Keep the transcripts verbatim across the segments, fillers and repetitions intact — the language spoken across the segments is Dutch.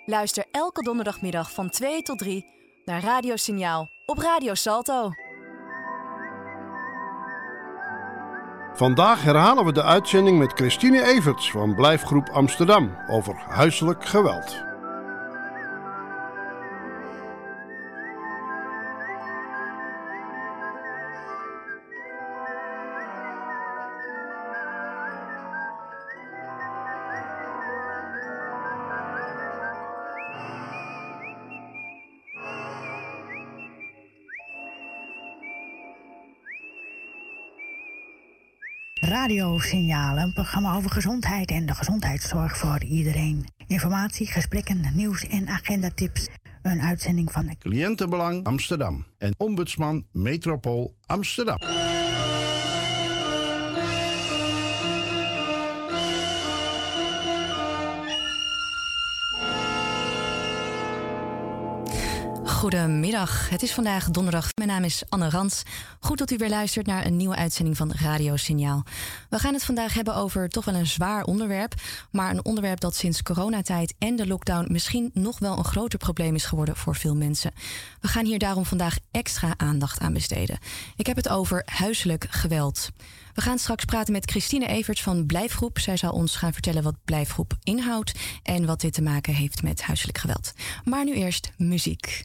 Luister elke donderdagmiddag van twee tot drie naar Radio Signaal op Radio Salto. Vandaag herhalen we de uitzending met Christine Everts van Blijfgroep Amsterdam over huiselijk geweld. Radiosignalen, een programma over gezondheid en de gezondheidszorg voor iedereen. Informatie, gesprekken, nieuws en agendatips. Een uitzending van de Cliëntenbelang Amsterdam en Ombudsman Metropool Amsterdam. Goedemiddag, het is vandaag donderdag. Mijn naam is Anne Rans. Goed dat u weer luistert naar een nieuwe uitzending van Radio Signaal. We gaan het vandaag hebben over toch wel een zwaar onderwerp, maar een onderwerp dat sinds coronatijd en de lockdown misschien nog wel een groter probleem is geworden voor veel mensen. We gaan hier daarom vandaag extra aandacht aan besteden. Ik heb het over huiselijk geweld. We gaan straks praten met Christine Everts van Blijfgroep. Zij zal ons gaan vertellen wat Blijfgroep inhoudt en wat dit te maken heeft met huiselijk geweld. Maar nu eerst muziek.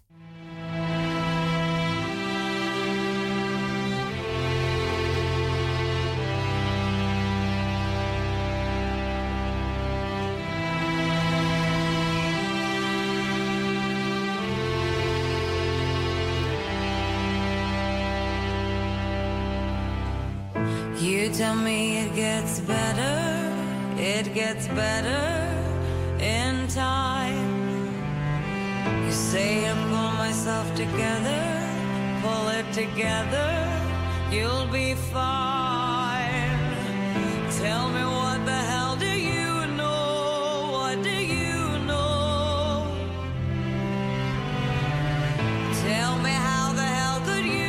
You tell me it gets better, it gets better in time. You say I pull myself together, pull it together, you'll be fine. Tell me what the hell do you know, what do you know? Tell me how the hell could you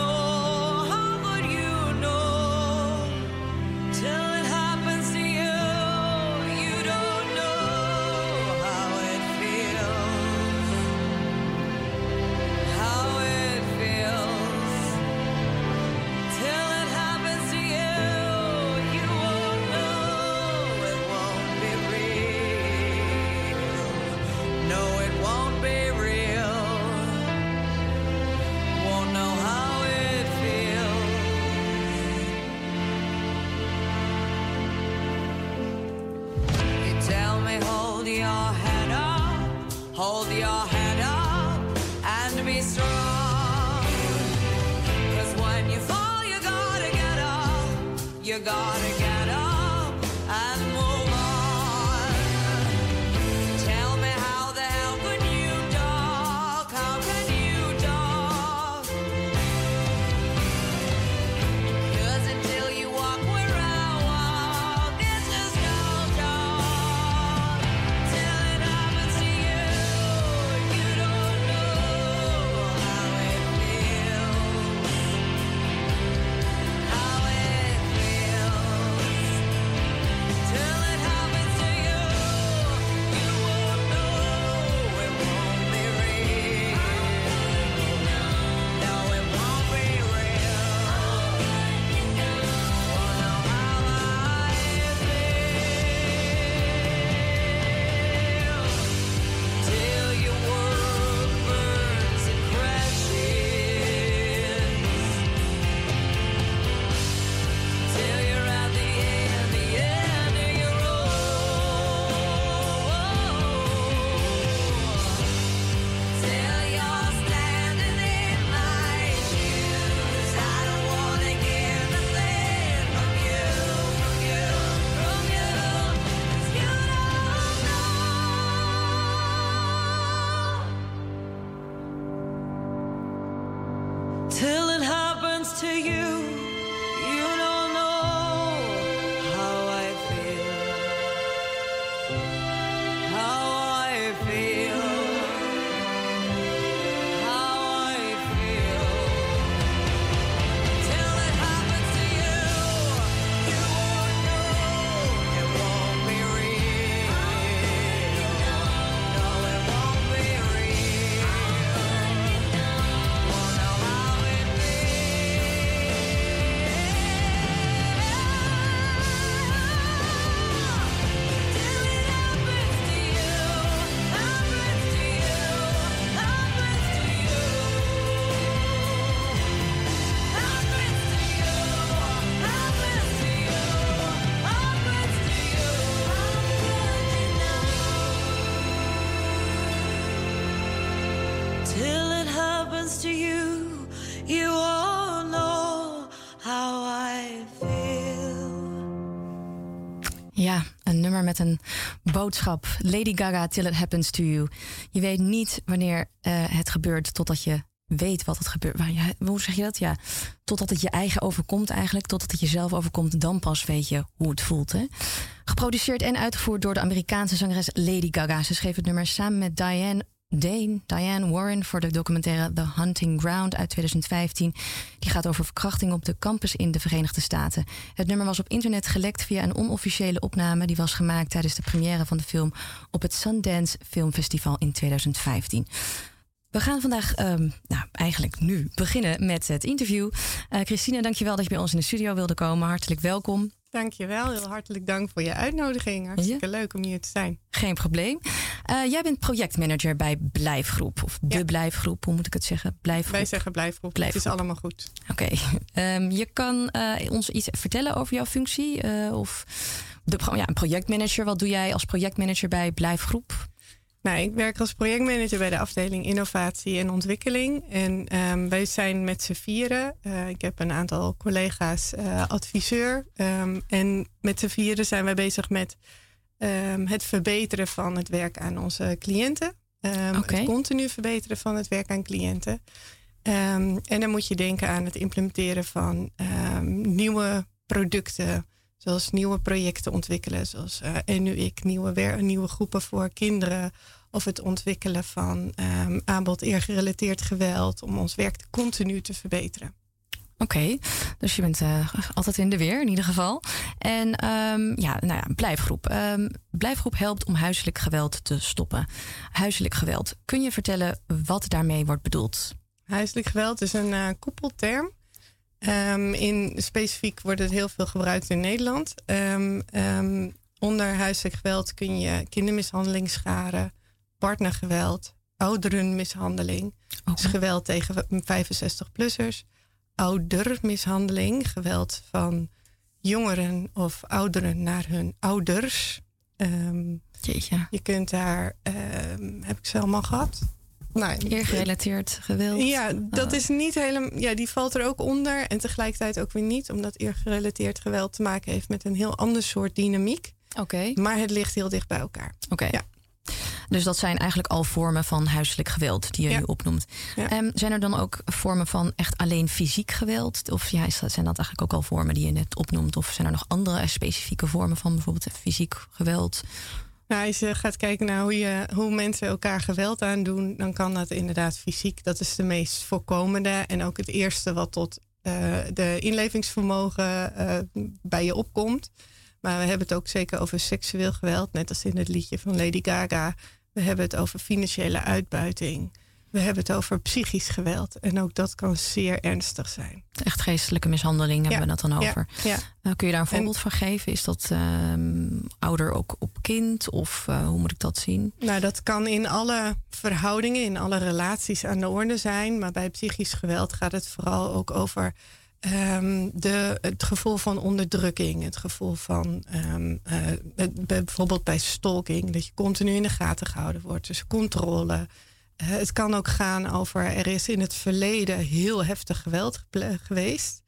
hold your head up and be strong. 'Cause when you fall, you gotta get up. You gotta get up and move on. Tell me how the hell could you talk? How can you talk? 'Cause until you walk where I walk, it's just no talk. Till it happens to you. To you, you don't know how I feel, how I feel, how I feel. Till it happens to you, you won't know, it won't be real. No, it happens to you, you all know how I feel. Ja, een nummer met een boodschap. Lady Gaga, Till It Happens to You. Je weet niet wanneer uh, het gebeurt totdat je weet wat het gebeurt. Ja, hoe zeg je dat? Ja, totdat het je eigen overkomt eigenlijk. Totdat het jezelf overkomt, dan pas weet je hoe het voelt. Hè? Geproduceerd en uitgevoerd door de Amerikaanse zangeres Lady Gaga. Ze schreef het nummer samen met Diane, Dane, Diane Warren voor de documentaire The Hunting Ground uit twintig vijftien. Die gaat over verkrachting op de campus in de Verenigde Staten. Het nummer was op internet gelekt via een onofficiële opname. Die was gemaakt tijdens de première van de film op het Sundance Filmfestival in twintig vijftien. We gaan vandaag, um, nou eigenlijk nu, beginnen met het interview. Uh, Christine, dankjewel dat je bij ons in de studio wilde komen. Hartelijk welkom. Dankjewel, heel hartelijk dank voor je uitnodiging. Hartstikke ja. leuk om hier te zijn. Geen probleem. Uh, jij bent projectmanager bij Blijfgroep. Of de ja. Blijfgroep, hoe moet ik het zeggen? Blijfgroep. Wij zeggen Blijfgroep, Blijfgroep. Het is allemaal goed. Oké. Okay. Um, je kan uh, ons iets vertellen over jouw functie? Uh, of de, ja, een projectmanager, wat doe jij als projectmanager bij Blijfgroep? Nou, ik werk als projectmanager bij de afdeling innovatie en ontwikkeling. En um, wij zijn met z'n vieren. Uh, ik heb een aantal collega's uh, adviseur. Um, en met z'n vieren zijn wij bezig met um, het verbeteren van het werk aan onze cliënten. Um, okay. Het continu verbeteren van het werk aan cliënten. Um, en dan moet je denken aan het implementeren van um, nieuwe producten. Zoals nieuwe projecten ontwikkelen, zoals uh, en nu ik, nieuwe, wer- nieuwe groepen voor kinderen. Of het ontwikkelen van um, aanbod eergerelateerd geweld. Om ons werk continu te verbeteren. Oké, okay, dus je bent uh, altijd in de weer in ieder geval. En um, ja, nou ja, Blijfgroep. Um, Blijfgroep helpt om huiselijk geweld te stoppen. Huiselijk geweld. Kun je vertellen wat daarmee wordt bedoeld? Huiselijk geweld is een uh, koepelterm. Um, in, specifiek wordt het heel veel gebruikt in Nederland. Um, um, onder huiselijk geweld kun je kindermishandeling scharen, partnergeweld, ouderenmishandeling, okay. Dus geweld tegen vijfenzestig-plussers, oudermishandeling, geweld van jongeren of ouderen naar hun ouders. Um, Jeetje. Je kunt daar, um, heb ik ze allemaal gehad? Nou, eergerelateerd geweld. Ja, dat is niet helemaal. Ja, die valt er ook onder. En tegelijkertijd ook weer niet, omdat eergerelateerd geweld te maken heeft met een heel ander soort dynamiek. Oké. Okay. Maar het ligt heel dicht bij elkaar. Oké. Okay. Ja. Dus dat zijn eigenlijk al vormen van huiselijk geweld die je ja. nu opnoemt. Ja. Um, zijn er dan ook vormen van echt alleen fysiek geweld? Of ja, zijn dat eigenlijk ook al vormen die je net opnoemt? Of zijn er nog andere specifieke vormen van bijvoorbeeld fysiek geweld? Nou, als je gaat kijken naar hoe, je, hoe mensen elkaar geweld aandoen, dan kan dat inderdaad fysiek. Dat is de meest voorkomende en ook het eerste wat tot uh, de inlevingsvermogen uh, bij je opkomt. Maar we hebben het ook zeker over seksueel geweld, net als in het liedje van Lady Gaga. We hebben het over financiële uitbuiting. We hebben het over psychisch geweld. En ook dat kan zeer ernstig zijn. Echt geestelijke mishandeling hebben ja. we dat dan over. Ja. Ja. Uh, kun je daar een voorbeeld en, van geven? Is dat uh, ouder ook op kind? Of uh, hoe moet ik dat zien? Nou, dat kan in alle verhoudingen, in alle relaties aan de orde zijn. Maar bij psychisch geweld gaat het vooral ook over um, de, het gevoel van onderdrukking. Het gevoel van um, uh, het, bijvoorbeeld bij stalking. Dat je continu in de gaten gehouden wordt. Dus controle. Uh, het kan ook gaan over, er is in het verleden heel heftig geweld geple- geweest.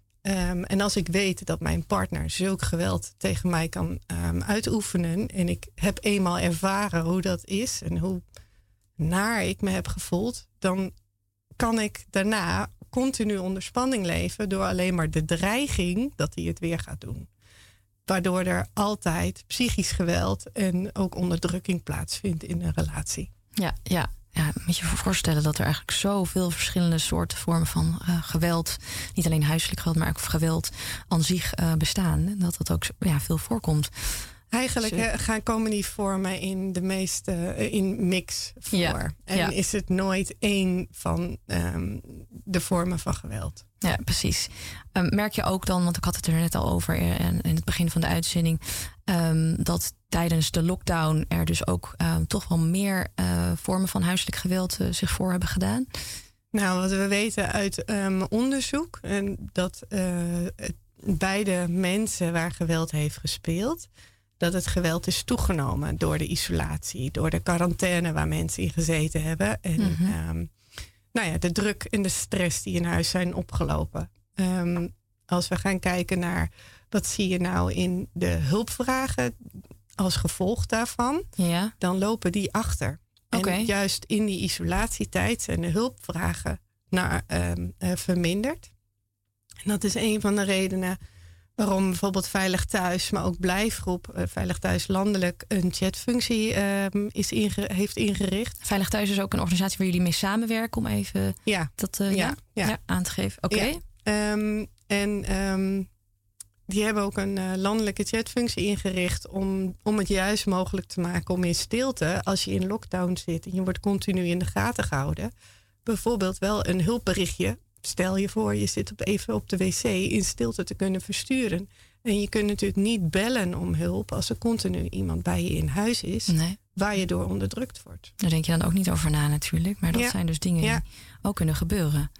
Um, en als ik weet dat mijn partner zulk geweld tegen mij kan um, uitoefenen. En ik heb eenmaal ervaren hoe dat is en hoe naar ik me heb gevoeld. Dan kan ik daarna continu onder spanning leven door alleen maar de dreiging dat hij het weer gaat doen. Waardoor er altijd psychisch geweld en ook onderdrukking plaatsvindt in een relatie. Ja, ja. Ja, moet je je voorstellen dat er eigenlijk zoveel verschillende soorten vormen van uh, geweld, niet alleen huiselijk geweld, maar ook geweld aan zich uh, bestaan. En dat dat ook ja, veel voorkomt. Eigenlijk dus, uh, gaan komen die vormen in de meeste uh, in mix voor. Ja, en ja. is het nooit één van um, de vormen van geweld. Ja, precies. Um, merk je ook dan, want ik had het er net al over in, in het begin van de uitzending, um, dat tijdens de lockdown er dus ook uh, toch wel meer uh, vormen van huiselijk geweld uh, zich voor hebben gedaan? Nou, wat we weten uit um, onderzoek, en dat uh, beide mensen waar geweld heeft gespeeld, dat het geweld is toegenomen door de isolatie, door de quarantaine waar mensen in gezeten hebben. En mm-hmm. um, nou ja, de druk en de stress die in huis zijn opgelopen. Um, als we gaan kijken naar wat zie je nou in de hulpvragen als gevolg daarvan, ja. dan lopen die achter. Okay. En juist in die isolatietijd zijn de hulpvragen naar, um, uh, verminderd. En dat is een van de redenen waarom bijvoorbeeld Veilig Thuis, maar ook Blijfgroep, uh, Veilig Thuis landelijk, een chatfunctie uh, is inge- heeft ingericht. Veilig Thuis is ook een organisatie waar jullie mee samenwerken, om even ja. dat uh, ja, ja. Ja, aan te geven. Oké. Okay. Ja. Um, en um, die hebben ook een uh, landelijke chatfunctie ingericht om, om het juist mogelijk te maken om in stilte, als je in lockdown zit en je wordt continu in de gaten gehouden, bijvoorbeeld wel een hulpberichtje. Stel je voor, je zit op, even op de wc in stilte te kunnen versturen. En je kunt natuurlijk niet bellen om hulp als er continu iemand bij je in huis is, nee. waar je door onderdrukt wordt. Daar denk je dan ook niet over na natuurlijk. Maar dat ja. zijn dus dingen ja. die ook kunnen gebeuren.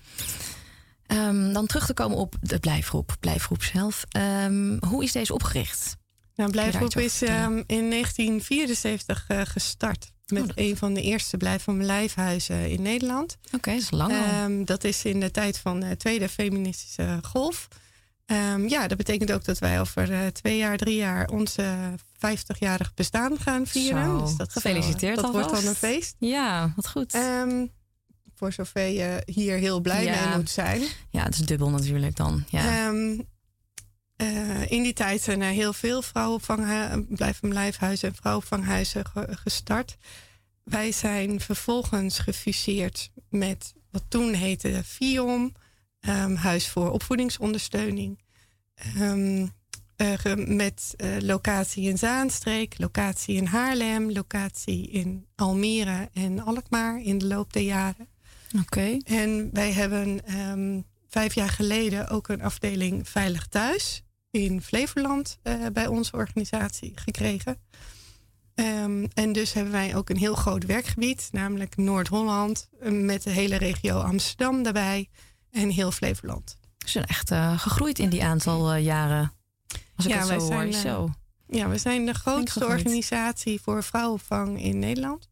Um, dan terug te komen op de Blijfgroep, Blijfgroep zelf. Um, hoe is deze opgericht? Nou, Blijfgroep is um, in negentien vierenzeventig uh, gestart. Met oh, een van de eerste Blijf van mijn lijfhuizen in Nederland. Oké, okay, dat is lang al. Um, dat is in de tijd van de tweede feministische golf. Um, ja, dat betekent ook dat wij over uh, twee jaar, drie jaar onze vijftigjarig bestaan gaan vieren. Zo, dus dat gefeliciteerd Dat alvast. wordt dan een feest. Ja, wat goed. Um, voor zover je hier heel blij ja. mee moet zijn. Ja, het is dubbel natuurlijk dan. Ja. Um, Uh, in die tijd zijn er heel veel vrouwenopvanghuizen, Blijf van Lijfhuizen en vrouwenopvanghuizen ge- gestart. Wij zijn vervolgens gefuseerd met wat toen heette V I O M, um, Huis voor Opvoedingsondersteuning. Um, uh, ge- met uh, locatie in Zaanstreek, locatie in Haarlem, locatie in Almere en Alkmaar in de loop der jaren. Oké. Okay. En wij hebben um, vijf jaar geleden ook een afdeling Veilig Thuis in Flevoland uh, bij onze organisatie gekregen. Um, en dus hebben wij ook een heel groot werkgebied, namelijk Noord-Holland, uh, met de hele regio Amsterdam daarbij en heel Flevoland. Ze zijn echt uh, gegroeid in die aantal uh, jaren. Als ik ja, het zo zijn, hoor. Uh, zo. Ja, we zijn de grootste organisatie voor vrouwenopvang in Nederland.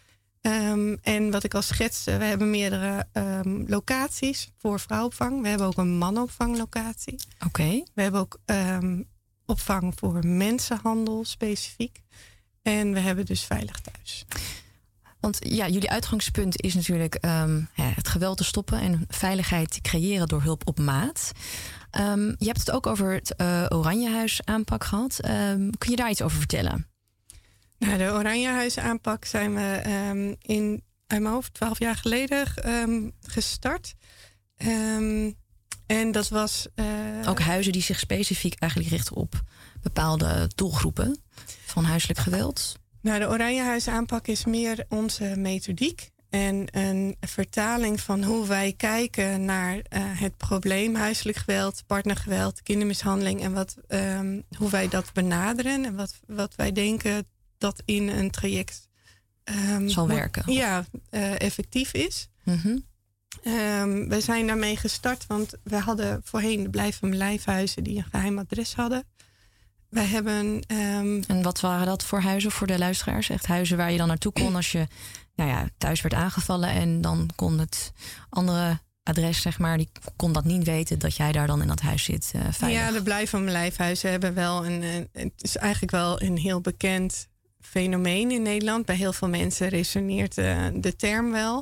Um, en wat ik al schetste, we hebben meerdere um, locaties voor vrouwenopvang. We hebben ook een mannenopvanglocatie. Oké. Okay. We hebben ook um, opvang voor mensenhandel specifiek. En we hebben dus Veilig Thuis. Want ja, jullie uitgangspunt is natuurlijk um, ja, het geweld te stoppen en veiligheid te creëren door hulp op maat. Um, je hebt het ook over het uh, Oranjehuis aanpak gehad. Um, kun je daar iets over vertellen? Nou, de Oranjehuis aanpak zijn we um, in, uit mijn hoofd, twaalf jaar geleden um, gestart. Um, en dat was... Uh, ook huizen die zich specifiek eigenlijk richten op bepaalde doelgroepen van huiselijk geweld? Nou, de Oranjehuis aanpak is meer onze methodiek. En een vertaling van hoe wij kijken naar uh, het probleem huiselijk geweld, partnergeweld, kindermishandeling. En wat, um, hoe wij dat benaderen en wat, wat wij denken dat in een traject um, zal werken. Wat, ja, uh, effectief is. Mm-hmm. Um, we zijn daarmee gestart, want we hadden voorheen de Blijf van mijn Lijfhuizen die een geheim adres hadden. Wij hebben. Um, en wat waren dat voor huizen voor de luisteraars? Echt huizen waar je dan naartoe kon als je nou ja, thuis werd aangevallen en dan kon het andere adres, zeg maar, die kon dat niet weten dat jij daar dan in dat huis zit. Uh, veilig. Ja, de Blijf van mijn Lijfhuizen hebben wel een, een. Het is eigenlijk wel een heel bekend fenomeen in Nederland. Bij heel veel mensen resoneert uh, de term wel.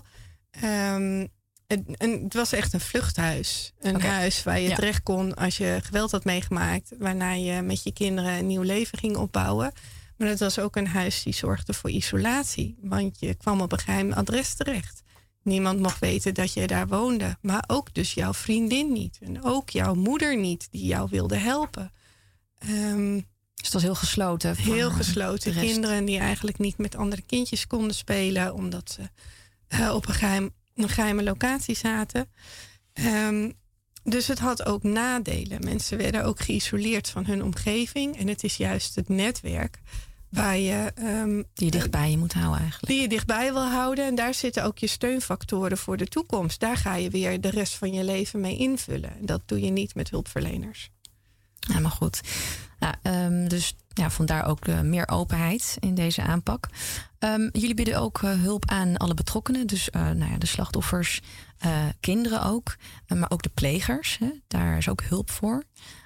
Um, het, een, het was echt een vluchthuis. Een okay. huis waar je ja. terecht kon als je geweld had meegemaakt. Waarna je met je kinderen een nieuw leven ging opbouwen. Maar het was ook een huis die zorgde voor isolatie. Want je kwam op een geheim adres terecht. Niemand mocht weten dat je daar woonde. Maar ook dus jouw vriendin niet. En ook jouw moeder niet, die jou wilde helpen. Um, dus het was heel gesloten. Heel gesloten. Kinderen die eigenlijk niet met andere kindjes konden spelen. Omdat ze uh, op een, geheim, een geheime locatie zaten. Um, dus het had ook nadelen. Mensen werden ook geïsoleerd van hun omgeving. En het is juist het netwerk waar je... Um, die je dichtbij je moet houden eigenlijk. Die je dichtbij wil houden. En daar zitten ook je steunfactoren voor de toekomst. Daar ga je weer de rest van je leven mee invullen. En dat doe je niet met hulpverleners. Ja, maar goed. Nou, um, dus ja, vandaar ook uh, meer openheid in deze aanpak. Um, jullie bieden ook uh, hulp aan alle betrokkenen. Dus uh, nou ja, de slachtoffers, uh, kinderen ook. Uh, maar ook de plegers. Hè, daar is ook hulp voor.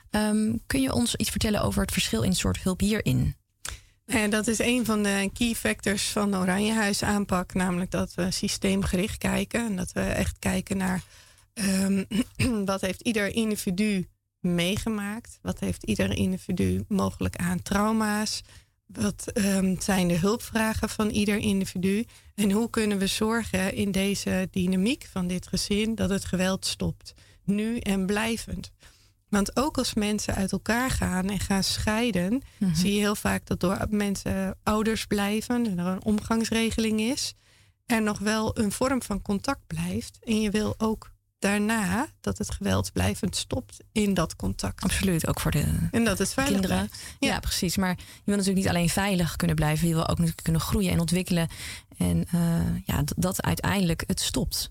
Um, kun je ons iets vertellen over het verschil in soort hulp hierin? En dat is een van de key factors van de Oranjehuis aanpak. Namelijk dat we systeemgericht kijken. En dat we echt kijken naar um, wat heeft ieder individu meegemaakt. Wat heeft ieder individu mogelijk aan trauma's. Wat um, zijn de hulpvragen van ieder individu. En hoe kunnen we zorgen in deze dynamiek van dit gezin dat het geweld stopt. Nu en blijvend. Want ook als mensen uit elkaar gaan en gaan scheiden, mm-hmm. zie je heel vaak dat door mensen ouders blijven en er een omgangsregeling is, er nog wel een vorm van contact blijft. En je wil ook daarna dat het geweld blijvend stopt in dat contact. Absoluut, ook voor de en dat het veilig kinderen. blijft. Ja. ja, precies. Maar je wil natuurlijk niet alleen veilig kunnen blijven, je wil ook natuurlijk kunnen groeien en ontwikkelen. En uh, ja, d- dat uiteindelijk het stopt.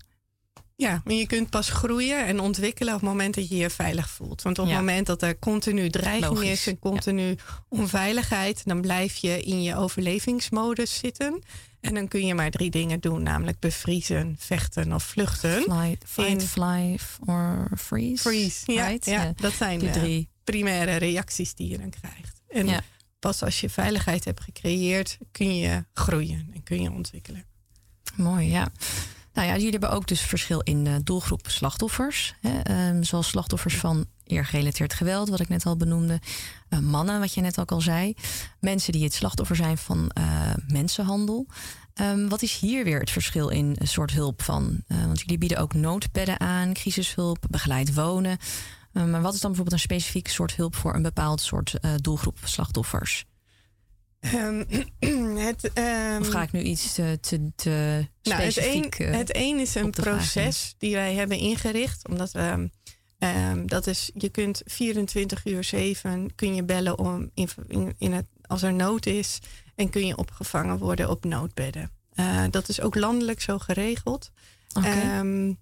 Ja, maar je kunt pas groeien en ontwikkelen op het moment dat je je veilig voelt. Want op het ja. moment dat er continu dreiging Logisch. is en continu ja. onveiligheid, dan blijf je in je overlevingsmodus zitten. En dan kun je maar drie dingen doen, namelijk bevriezen, vechten of vluchten. Flight, fight, in... fly or freeze. Freeze, ja, right? ja, ja. Dat zijn de drie primaire reacties die je dan krijgt. En ja. pas als je veiligheid hebt gecreëerd, kun je groeien en kun je ontwikkelen. Mooi, ja. Nou ja, jullie hebben ook dus verschil in de doelgroep slachtoffers. Hè, um, zoals slachtoffers van eergerelateerd geweld, wat ik net al benoemde. Uh, mannen, wat je net ook al zei. Mensen die het slachtoffer zijn van uh, mensenhandel. Um, wat is hier weer het verschil in een soort hulp van? Uh, want jullie bieden ook noodbedden aan, crisishulp, begeleid wonen. Uh, maar wat is dan bijvoorbeeld een specifiek soort hulp voor een bepaald soort uh, doelgroep slachtoffers? Um, het, um, of ga ik nu iets te, te, te nou, specifiek? Het een, het een is een proces die wij hebben ingericht. Omdat we, um, dat is, je kunt vierentwintig uur zeven kun je bellen om in, in, in het, als er nood is. En kun je opgevangen worden op noodbedden. Uh, dat is ook landelijk zo geregeld. Okay. Um,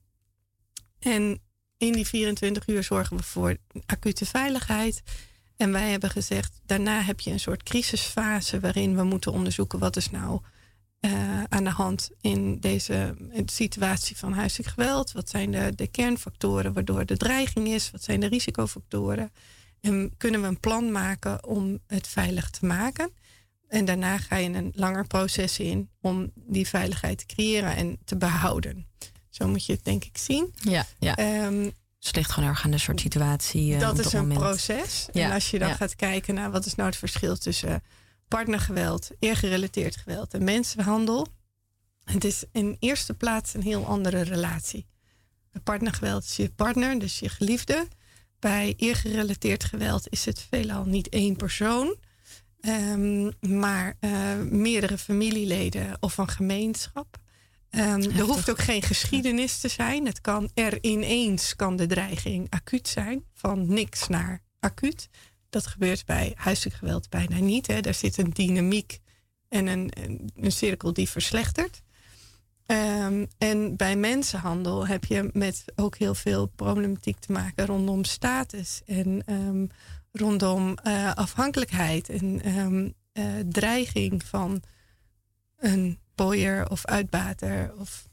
en in die vierentwintig uur zorgen we voor acute veiligheid. En wij hebben gezegd, daarna heb je een soort crisisfase waarin we moeten onderzoeken wat is nou uh, aan de hand in deze in de situatie van huiselijk geweld. Wat zijn de, de kernfactoren waardoor de dreiging is? Wat zijn de risicofactoren? En kunnen we een plan maken om het veilig te maken? En daarna ga je een langer proces in om die veiligheid te creëren en te behouden. Zo moet je het denk ik zien. Ja, ja. Um, Dus het ligt gewoon erg aan de soort situatie. Uh, dat is een moment. proces. Ja, en als je dan ja. gaat kijken naar wat is nou het verschil tussen partnergeweld, eergerelateerd geweld en mensenhandel. Het is in eerste plaats een heel andere relatie. Bij partnergeweld is je partner, dus je geliefde. Bij eergerelateerd geweld is het veelal niet één persoon, um, maar uh, meerdere familieleden of een gemeenschap. Um, er hoeft ook geen geschiedenis te zijn. Het kan er ineens kan de dreiging acuut zijn. Van niks naar acuut. Dat gebeurt bij huiselijk geweld bijna niet. Hè. Daar zit een dynamiek en een, een, een cirkel die verslechtert. Um, en bij mensenhandel heb je met ook heel veel problematiek te maken rondom status. En um, rondom uh, afhankelijkheid. En um, uh, dreiging van een pooier of uitbater. Of...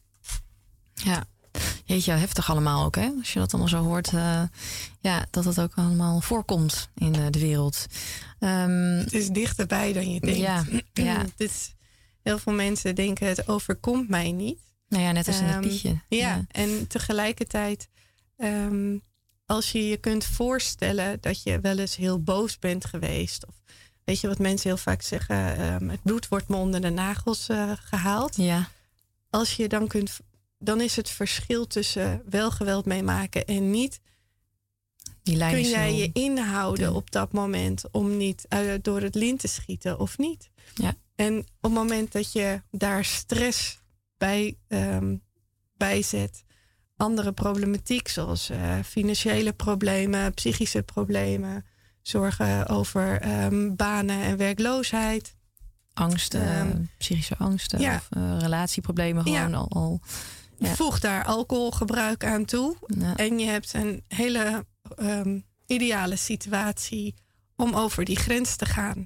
Ja, jeetje, heftig allemaal ook, hè? Als je dat allemaal zo hoort, uh, ja, dat het ook allemaal voorkomt in uh, de wereld. Um, het is dichterbij dan je denkt. Ja, ja. Het is, heel veel mensen denken, het overkomt mij niet. Nou ja, net als in het liedje. Um, ja, ja, en tegelijkertijd, um, als je je kunt voorstellen dat je wel eens heel boos bent geweest, of weet je wat mensen heel vaak zeggen? Um, het bloed wordt me onder de nagels uh, gehaald. Ja. Als je dan kunt, dan is het verschil tussen wel geweld meemaken en niet. Die lijn kun is jij heel... je inhouden ja. op dat moment om niet uh, door het lint te schieten of niet? Ja. En op het moment dat je daar stress bij, um, bij zet, andere problematiek zoals uh, financiële problemen, psychische problemen, zorgen over um, banen en werkloosheid. Angsten, um, psychische angsten ja. of uh, relatieproblemen gewoon ja. al. al ja. Voeg daar alcoholgebruik aan toe. Ja. En je hebt een hele um, ideale situatie om over die grens te gaan.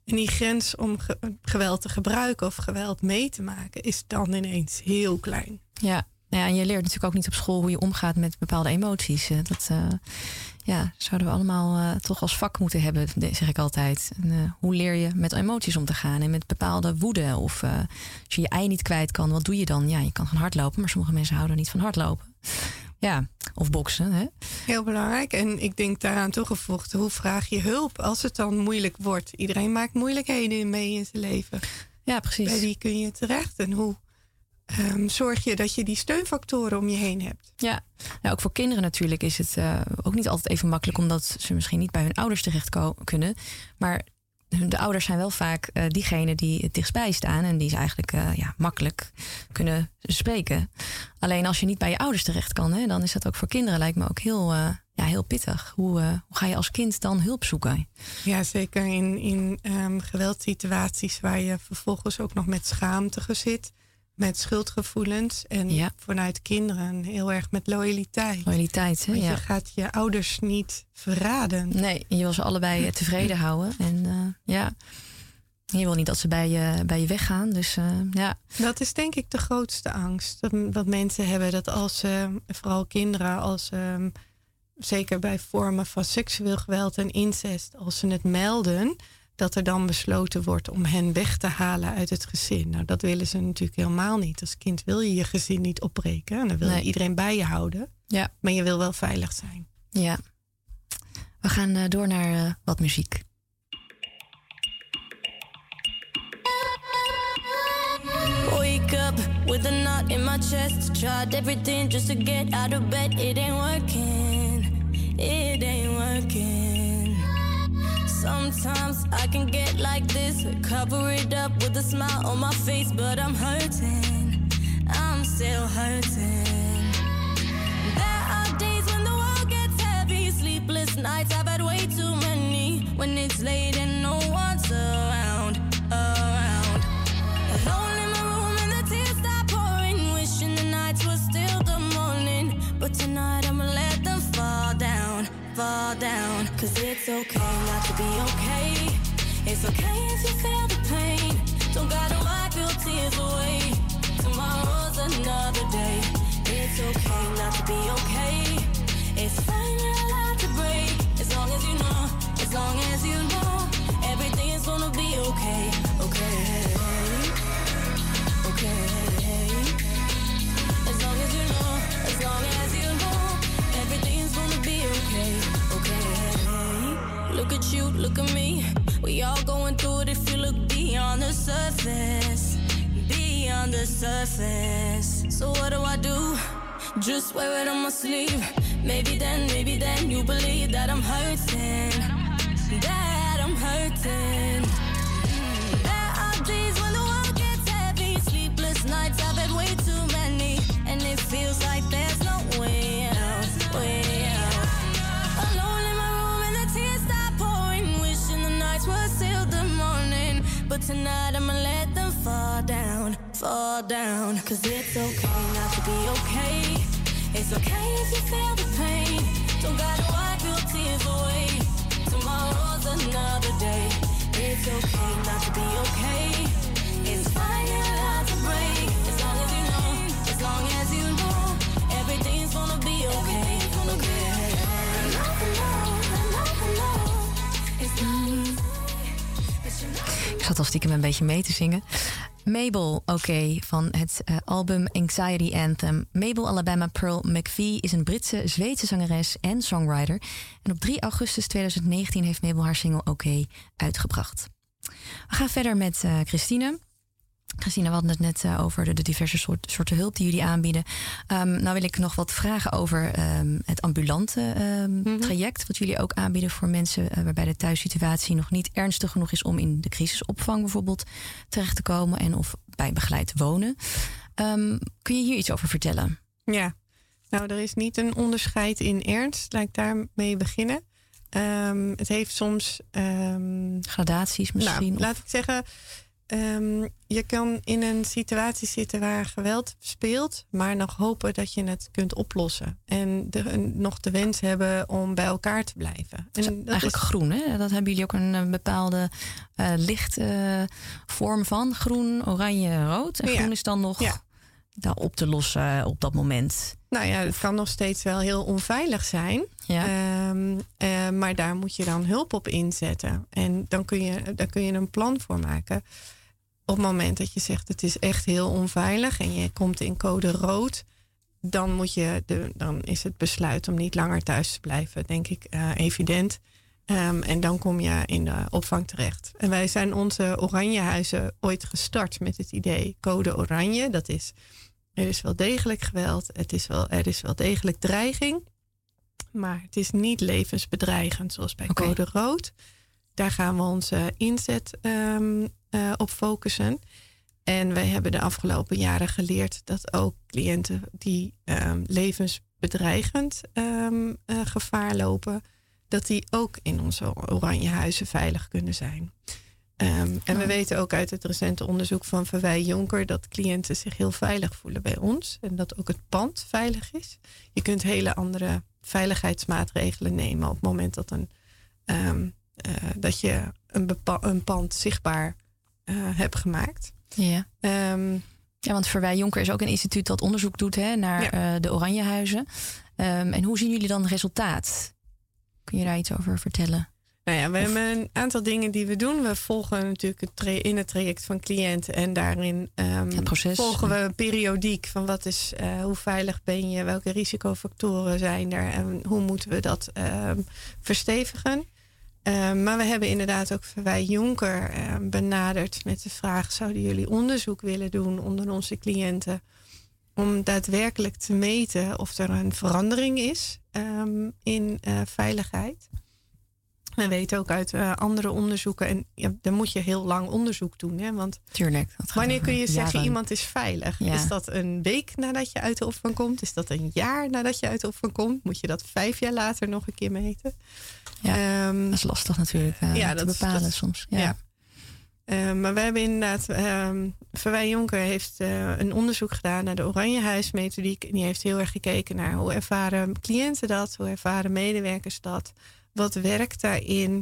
En die grens om ge- geweld te gebruiken of geweld mee te maken is dan ineens heel klein. Ja. Ja, en je leert natuurlijk ook niet op school hoe je omgaat met bepaalde emoties. Dat uh, ja, zouden we allemaal uh, toch als vak moeten hebben, zeg ik altijd. En, uh, hoe leer je met emoties om te gaan en met bepaalde woede? Of uh, als je je ei niet kwijt kan, wat doe je dan? Ja, je kan gaan hardlopen, maar sommige mensen houden niet van hardlopen. Ja, of boksen. Hè? Heel belangrijk. En ik denk daaraan toegevoegd, hoe vraag je hulp als het dan moeilijk wordt? Iedereen maakt moeilijkheden mee in zijn leven. Ja, precies. Bij wie kun je terecht en hoe um, zorg je dat je die steunfactoren om je heen hebt? Ja, nou, ook voor kinderen natuurlijk is het uh, ook niet altijd even makkelijk, omdat ze misschien niet bij hun ouders terecht ko- kunnen. Maar de ouders zijn wel vaak uh, diegene die het dichtstbij staan en die ze eigenlijk uh, ja, makkelijk kunnen spreken. Alleen als je niet bij je ouders terecht kan, hè, dan is dat ook voor kinderen, lijkt me ook heel, uh, ja, heel pittig. Hoe, uh, hoe ga je als kind dan hulp zoeken? Ja, zeker in, in um, geweldsituaties waar je vervolgens ook nog met schaamte zit, met schuldgevoelens en ja. vanuit kinderen heel erg met loyaliteit. Loyaliteit, hè? Want ja. je gaat je ouders niet verraden. Nee, je wil ze allebei tevreden houden. En uh, ja, je wil niet dat ze bij je, bij je weggaan. Dus uh, ja. Dat is denk ik de grootste angst. Dat, wat mensen hebben, dat als ze, vooral kinderen, als um, zeker bij vormen van seksueel geweld en incest, als ze het melden, dat er dan besloten wordt om hen weg te halen uit het gezin. Nou, dat willen ze natuurlijk helemaal niet. Als kind wil je je gezin niet opbreken. En dan wil nee. je iedereen bij je houden. Ja. Maar je wil wel veilig zijn. Ja. We gaan uh, door naar uh, wat muziek. Wake up with a knot in my chest. Tried everything just to get out of bed. It ain't working. It ain't working. Sometimes I can get like this, cover it up with a smile on my face, but I'm hurting, I'm still hurting. There are days when the world gets heavy, sleepless nights, I've had way too many. When it's late and no one's around, around. Alone in my room and the tears start pouring, wishing the nights were still the morning. But tonight I'ma let them fall down, fall down. Cause it's okay not to be okay. It's okay if you feel the pain. Don't gotta wipe your tears away. Tomorrow's another day. It's okay not to be okay. It's fine, you're allowed to break. As long as you know, as long as you know, everything is gonna be okay. Okay, okay. As long as you know, as long as you know, everything's gonna be okay. Okay. Look at you, look at me. We all going through it if you look beyond the surface. Beyond the surface. So what do I do? Just wear it on my sleeve. Maybe then, maybe then you believe that I'm hurting. That I'm hurting. There are days when the world gets heavy. Sleepless nights, I've had way too many. And it feels like there's no way out, way out. Alone in my room and the tears start pouring, wishing the nights were still the morning. But tonight I'ma let them fall down, fall down. Cause it's okay not to be okay. It's okay if you feel the pain. Don't gotta wipe your tears away. Tomorrow's another day. It's okay not to be okay. It's fine, you're allowed to break. As long as you know, as long as you know, everything's gonna be okay. Okay. Ik zat al stiekem een beetje mee te zingen. Mabel, oké, okay, van het uh, album Anxiety Anthem. Mabel Alabama Pearl McVie is een Britse, Zweedse zangeres en songwriter. En op drie augustus tweeduizend negentien heeft Mabel haar single Oké okay uitgebracht. We gaan verder met uh, Christine. Christine, we hadden het net uh, over de, de diverse soort, soorten hulp die jullie aanbieden. Um, nou wil ik nog wat vragen over um, het ambulante um, mm-hmm. traject. Wat jullie ook aanbieden voor mensen uh, waarbij de thuissituatie nog niet ernstig genoeg is om in de crisisopvang bijvoorbeeld terecht te komen. En of bij begeleid wonen. Um, kun je hier iets over vertellen? Ja, nou er is niet een onderscheid in ernst. Laat ik daarmee beginnen. Um, het heeft soms... Um, Gradaties misschien? Nou, of... laat ik zeggen... um, je kan in een situatie zitten waar geweld speelt, maar nog hopen dat je het kunt oplossen. En de, een, nog de wens hebben om bij elkaar te blijven. En dat is dat eigenlijk is, groen, hè? Dat hebben jullie ook een, een bepaalde uh, lichtvorm uh, van. Groen, oranje, rood. En ja. groen is dan nog ja. daar op te lossen op dat moment. Nou ja, het kan nog steeds wel heel onveilig zijn. Ja. Um, uh, maar daar moet je dan hulp op inzetten. En dan kun je, daar kun je een plan voor maken. Op het moment dat je zegt het is echt heel onveilig en je komt in code rood, dan, moet je de, dan is het besluit om niet langer thuis te blijven, denk ik, uh, evident. Um, en dan kom je in de opvang terecht. En wij zijn onze Oranjehuizen ooit gestart met het idee code oranje. Dat is, er is wel degelijk geweld, het is wel, er is wel degelijk dreiging. Maar het is niet levensbedreigend zoals bij okay. code rood. Daar gaan we onze inzet um, uh, op focussen. En wij hebben de afgelopen jaren geleerd dat ook cliënten die um, levensbedreigend um, uh, gevaar lopen, dat die ook in onze Oranjehuizen veilig kunnen zijn. Um, en we weten ook uit het recente onderzoek van Verwij Jonker dat cliënten zich heel veilig voelen bij ons. En dat ook het pand veilig is. Je kunt hele andere veiligheidsmaatregelen nemen op het moment dat, een, um, uh, dat je een, bepa- een pand zichtbaar uh, hebt gemaakt. Ja. Um, ja, want Verwij Jonker is ook een instituut dat onderzoek doet hè, naar ja. uh, de Oranjehuizen. Um, en hoe zien jullie dan het resultaat? Kun je daar iets over vertellen? Nou ja, we of... hebben een aantal dingen die we doen. We volgen natuurlijk het tra- in het traject van cliënten. En daarin um, volgen we periodiek van wat is, uh, hoe veilig ben je, welke risicofactoren zijn er en hoe moeten we dat uh, verstevigen. Uh, maar we hebben inderdaad ook Verwij Jonker uh, benaderd met de vraag: zouden jullie onderzoek willen doen onder onze cliënten om daadwerkelijk te meten of er een verandering is um, in uh, veiligheid? We weten ook uit uh, andere onderzoeken, en ja, dan moet je heel lang onderzoek doen. Hè, want Tuurlijk, dat wanneer kun je jaren. zeggen iemand is veilig? Ja. Is dat een week nadat je uit de opvang komt? Is dat een jaar nadat je uit de opvang komt? Moet je dat vijf jaar later nog een keer meten? Ja, um, dat is lastig natuurlijk uh, ja, te dat, bepalen dat, soms. Ja. Ja. Uh, maar we hebben inderdaad, um, Verwij Jonker heeft uh, een onderzoek gedaan naar de Oranjehuismethodiek. En die heeft heel erg gekeken naar hoe ervaren cliënten dat, hoe ervaren medewerkers dat. Wat werkt daarin?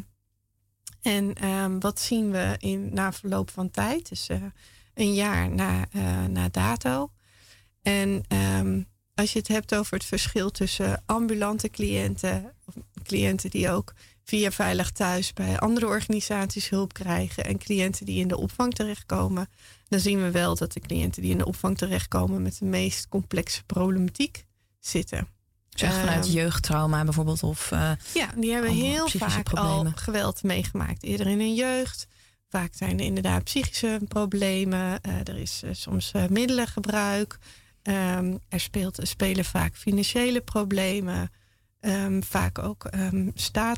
En um, wat zien we in, na verloop van tijd? Dus uh, een jaar na, uh, na dato. En um, als je het hebt over het verschil tussen ambulante cliënten, of cliënten die ook via Veilig Thuis bij andere organisaties hulp krijgen, en cliënten die in de opvang terechtkomen, dan zien we wel dat de cliënten die in de opvang terechtkomen met de meest complexe problematiek zitten. Zeg vanuit uh, jeugdtrauma bijvoorbeeld? Of, uh, ja, die hebben heel vaak problemen. al geweld meegemaakt. Eerder in hun jeugd. Vaak zijn er inderdaad psychische problemen. Uh, er is uh, soms uh, middelengebruik. Um, er, speelt, er spelen vaak financiële problemen. Um, vaak ook um,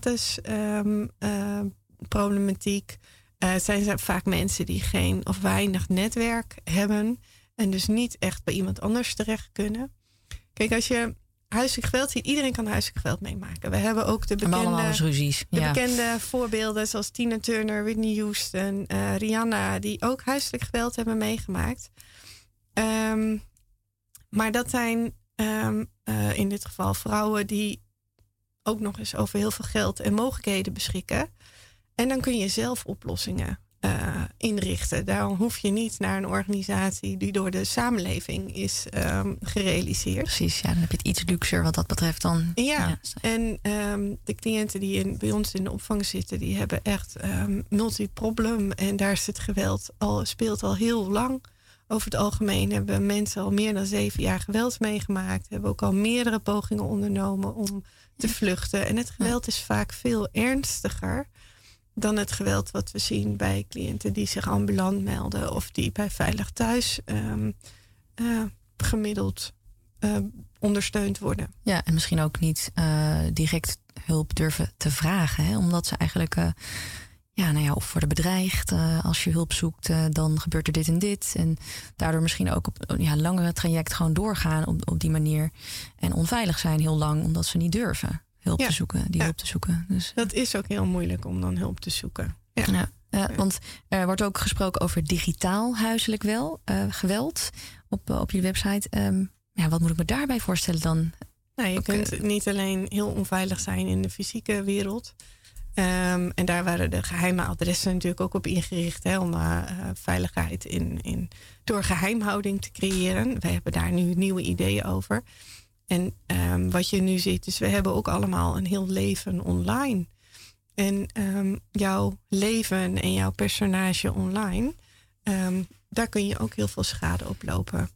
statusproblematiek. Um, uh, uh, zijn er vaak mensen die geen of weinig netwerk hebben. En dus niet echt bij iemand anders terecht kunnen. Kijk, als je huiselijk geweld ziet, iedereen kan huiselijk geweld meemaken. We hebben ook de bekende, ruzies. de Ja. bekende voorbeelden zoals Tina Turner, Whitney Houston, uh, Rihanna, die ook huiselijk geweld hebben meegemaakt. Um, maar dat zijn um, uh, in dit geval vrouwen die ook nog eens over heel veel geld en mogelijkheden beschikken. En dan kun je zelf oplossingen Uh, inrichten. Daarom hoef je niet naar een organisatie die door de samenleving is um, gerealiseerd. Precies, ja, dan heb je het iets luxer wat dat betreft dan. Ja, ja. En um, de cliënten die in, bij ons in de opvang zitten, die hebben echt um, multiproblem. En daar is het geweld al, speelt al heel lang. Over het algemeen hebben mensen al meer dan zeven jaar geweld meegemaakt. Hebben ook al meerdere pogingen ondernomen om te vluchten. En het geweld is vaak veel ernstiger dan het geweld wat we zien bij cliënten die zich ambulant melden of die bij Veilig Thuis um, uh, gemiddeld uh, ondersteund worden. Ja, en misschien ook niet uh, direct hulp durven te vragen, hè? Omdat ze eigenlijk uh, ja, nou ja, of worden bedreigd. Uh, als je hulp zoekt, uh, dan gebeurt er dit en dit. En daardoor misschien ook op ja, een langere traject gewoon doorgaan op, op die manier. En onveilig zijn heel lang, omdat ze niet durven hulp ja. te zoeken, die ja. hulp te zoeken. Dus, dat is ook heel moeilijk om dan hulp te zoeken. Ja. Ja. Uh, want er wordt ook gesproken over digitaal huiselijk wel, uh, geweld op, uh, op je website. Um, ja, wat moet ik me daarbij voorstellen dan? Nou, je okay. kunt niet alleen heel onveilig zijn in de fysieke wereld. Um, en daar waren de geheime adressen natuurlijk ook op ingericht. Hè, om uh, veiligheid in, in, door geheimhouding te creëren. Wij hebben daar nu nieuwe ideeën over. En um, wat je nu ziet, dus we hebben ook allemaal een heel leven online. En um, jouw leven en jouw personage online, um, daar kun je ook heel veel schade oplopen.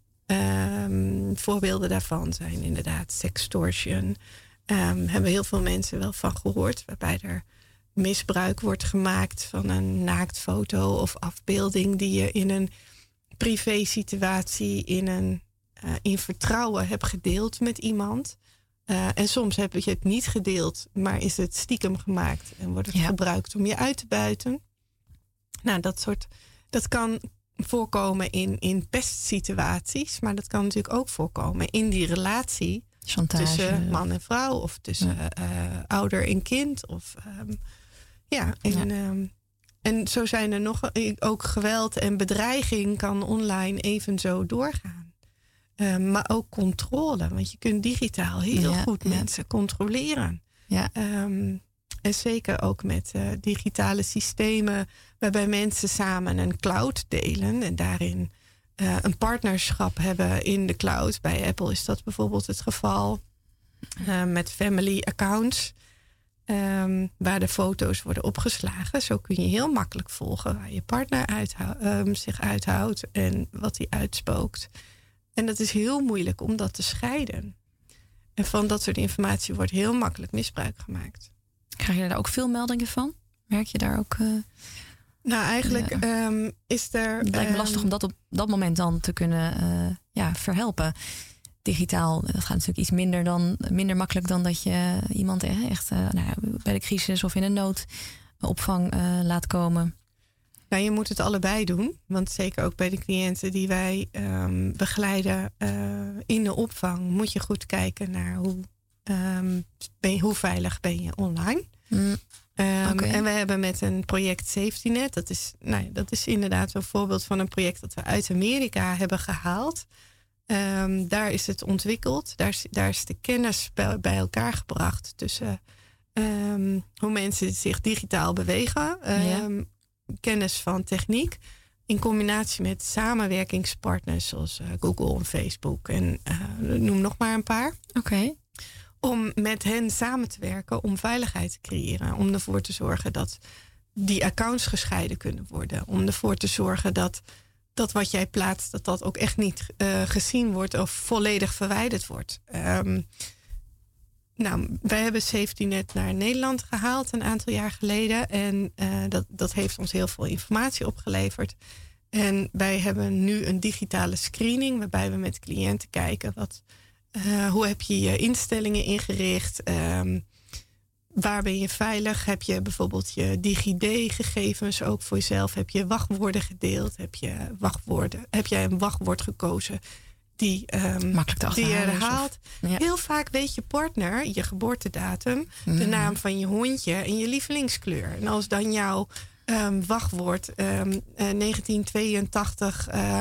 Um, voorbeelden daarvan zijn inderdaad sextortion. Um, hebben heel veel mensen wel van gehoord, waarbij er misbruik wordt gemaakt van een naaktfoto of afbeelding die je in een privé situatie, in, een, uh, in vertrouwen hebt gedeeld met iemand. Uh, en soms heb je het niet gedeeld, maar is het stiekem gemaakt en wordt het ja. gebruikt om je uit te buiten. Nou, dat soort, dat kan voorkomen in, in pestsituaties, maar dat kan natuurlijk ook voorkomen in die relatie Chantage. Tussen man en vrouw of tussen ja. uh, ouder en kind. Of, um, ja, en, ja. Um, en zo zijn er nog ook geweld en bedreiging kan online evenzo doorgaan. Um, maar ook controle, want je kunt digitaal heel ja, goed ja. mensen controleren. Ja. Um, en zeker ook met uh, digitale systemen waarbij mensen samen een cloud delen en daarin uh, een partnerschap hebben in de cloud. Bij Apple is dat bijvoorbeeld het geval uh, met family accounts, um, waar de foto's worden opgeslagen. Zo kun je heel makkelijk volgen waar je partner uithou- um, zich uithoudt en wat hij uitspookt. En dat is heel moeilijk om dat te scheiden. En van dat soort informatie wordt heel makkelijk misbruik gemaakt. Krijg je daar ook veel meldingen van? Merk je daar ook... Uh, nou, eigenlijk ja. um, is er... Het lijkt me lastig um, om dat op dat moment dan te kunnen uh, ja, verhelpen. Digitaal, dat gaat natuurlijk iets minder, dan, minder makkelijk dan dat je iemand echt uh, nou ja, bij de crisis of in een noodopvang uh, laat komen. Nou, je moet het allebei doen. Want zeker ook bij de cliënten die wij um, begeleiden uh, in de opvang, moet je goed kijken naar hoe, um, ben je, hoe veilig ben je online. Mm. Um, okay. En we hebben met een project SafetyNet, dat is, nou ja, dat is inderdaad een voorbeeld van een project dat we uit Amerika hebben gehaald. Um, daar is het ontwikkeld. Daar is, daar is de kennis bij, bij elkaar gebracht tussen um, hoe mensen zich digitaal bewegen. Um, ja. Kennis van techniek in combinatie met samenwerkingspartners zoals uh, Google en Facebook en uh, noem nog maar een paar. Oké. Okay. Om met hen samen te werken om veiligheid te creëren. Om ervoor te zorgen dat die accounts gescheiden kunnen worden. Om ervoor te zorgen dat dat wat jij plaatst, dat dat ook echt niet uh, gezien wordt of volledig verwijderd wordt. Um, Nou, wij hebben SafetyNet naar Nederland gehaald een aantal jaar geleden. En uh, dat, dat heeft ons heel veel informatie opgeleverd. En wij hebben nu een digitale screening waarbij we met cliënten kijken wat, uh, hoe heb je je instellingen ingericht? Um, waar ben je veilig? Heb je bijvoorbeeld je DigiD-gegevens ook voor jezelf? Heb je wachtwoorden gedeeld? Heb je, wachtwoorden, heb jij een wachtwoord gekozen die, um, die je herhaalt? Of, ja. Heel vaak weet je partner je geboortedatum, mm. de naam van je hondje en je lievelingskleur. En als dan jouw um, wachtwoord um, uh, negentien tweeëntachtig uh,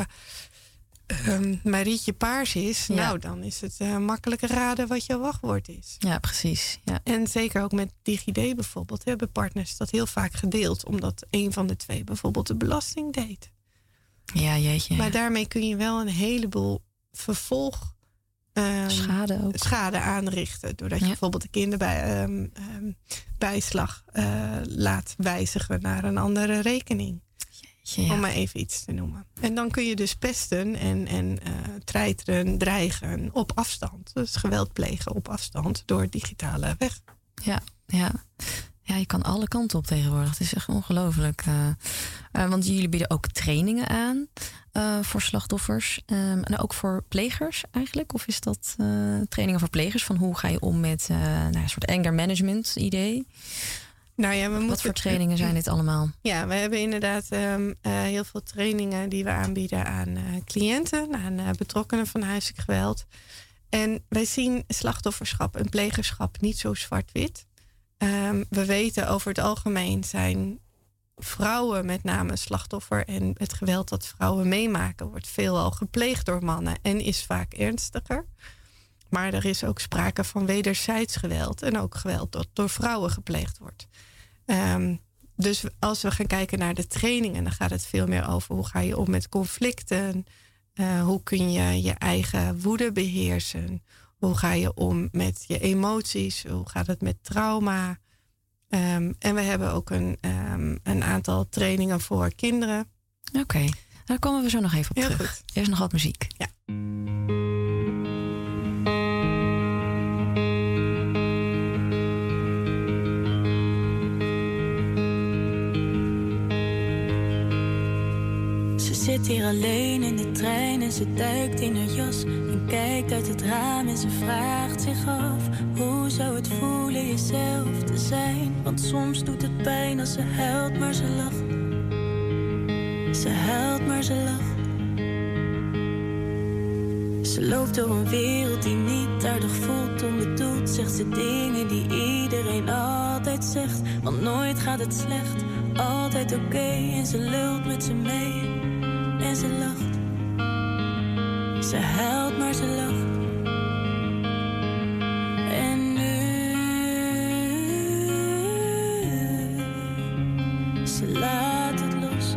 um, Marietje Paars is, ja. nou dan is het uh, makkelijk raden wat jouw wachtwoord is. Ja, precies. Ja. En zeker ook met DigiD bijvoorbeeld hebben partners dat heel vaak gedeeld, omdat een van de twee bijvoorbeeld de belasting deed. Ja, jeetje. Maar daarmee kun je wel een heleboel vervolg um, schade, ook. schade aanrichten. Doordat je ja. bijvoorbeeld de kinderbijslag um, um, bijslag, uh, laat wijzigen naar een andere rekening. Jeetje, ja. Om maar even iets te noemen. En dan kun je dus pesten en, en uh, treiteren, dreigen op afstand. Dus geweld plegen op afstand door digitale weg. Ja, ja. Ja, je kan alle kanten op tegenwoordig. Het is echt ongelooflijk. Uh, uh, want jullie bieden ook trainingen aan uh, voor slachtoffers. Um, en ook voor plegers eigenlijk? Of is dat uh, trainingen voor plegers? Van hoe ga je om met uh, nou, een soort anger management idee? Nou ja, we moeten... Wat voor trainingen zijn dit allemaal? Ja, we hebben inderdaad um, uh, heel veel trainingen die we aanbieden aan uh, cliënten, aan uh, betrokkenen van huiselijk geweld. En wij zien slachtofferschap en plegerschap niet zo zwart-wit. Um, we weten over het algemeen zijn vrouwen met name slachtoffer. En het geweld dat vrouwen meemaken wordt veelal gepleegd door mannen en is vaak ernstiger. Maar er is ook sprake van wederzijds geweld en ook geweld dat door vrouwen gepleegd wordt. Um, dus als we gaan kijken naar de trainingen, dan gaat het veel meer over hoe ga je om met conflicten. Uh, hoe kun je je eigen woede beheersen? Hoe ga je om met je emoties? Hoe gaat het met trauma? Um, en we hebben ook een, um, een aantal trainingen voor kinderen. Oké, okay. Daar komen we zo nog even op Heel terug. Goed. Eerst nog wat muziek. Ja. Ze zit hier alleen in de trein en ze duikt in haar jas en kijkt uit het raam en ze vraagt zich af: hoe zou het voelen jezelf te zijn? Want soms doet het pijn als ze huilt, maar ze lacht. Ze huilt, maar ze lacht. Ze loopt door een wereld die niet aardig voelt. Onbedoeld zegt ze dingen die iedereen altijd zegt. Want nooit gaat het slecht, altijd oké. Okay. En ze lult met ze mee en ze lacht. Ze huilt, maar ze lacht. En nu ze laat het los.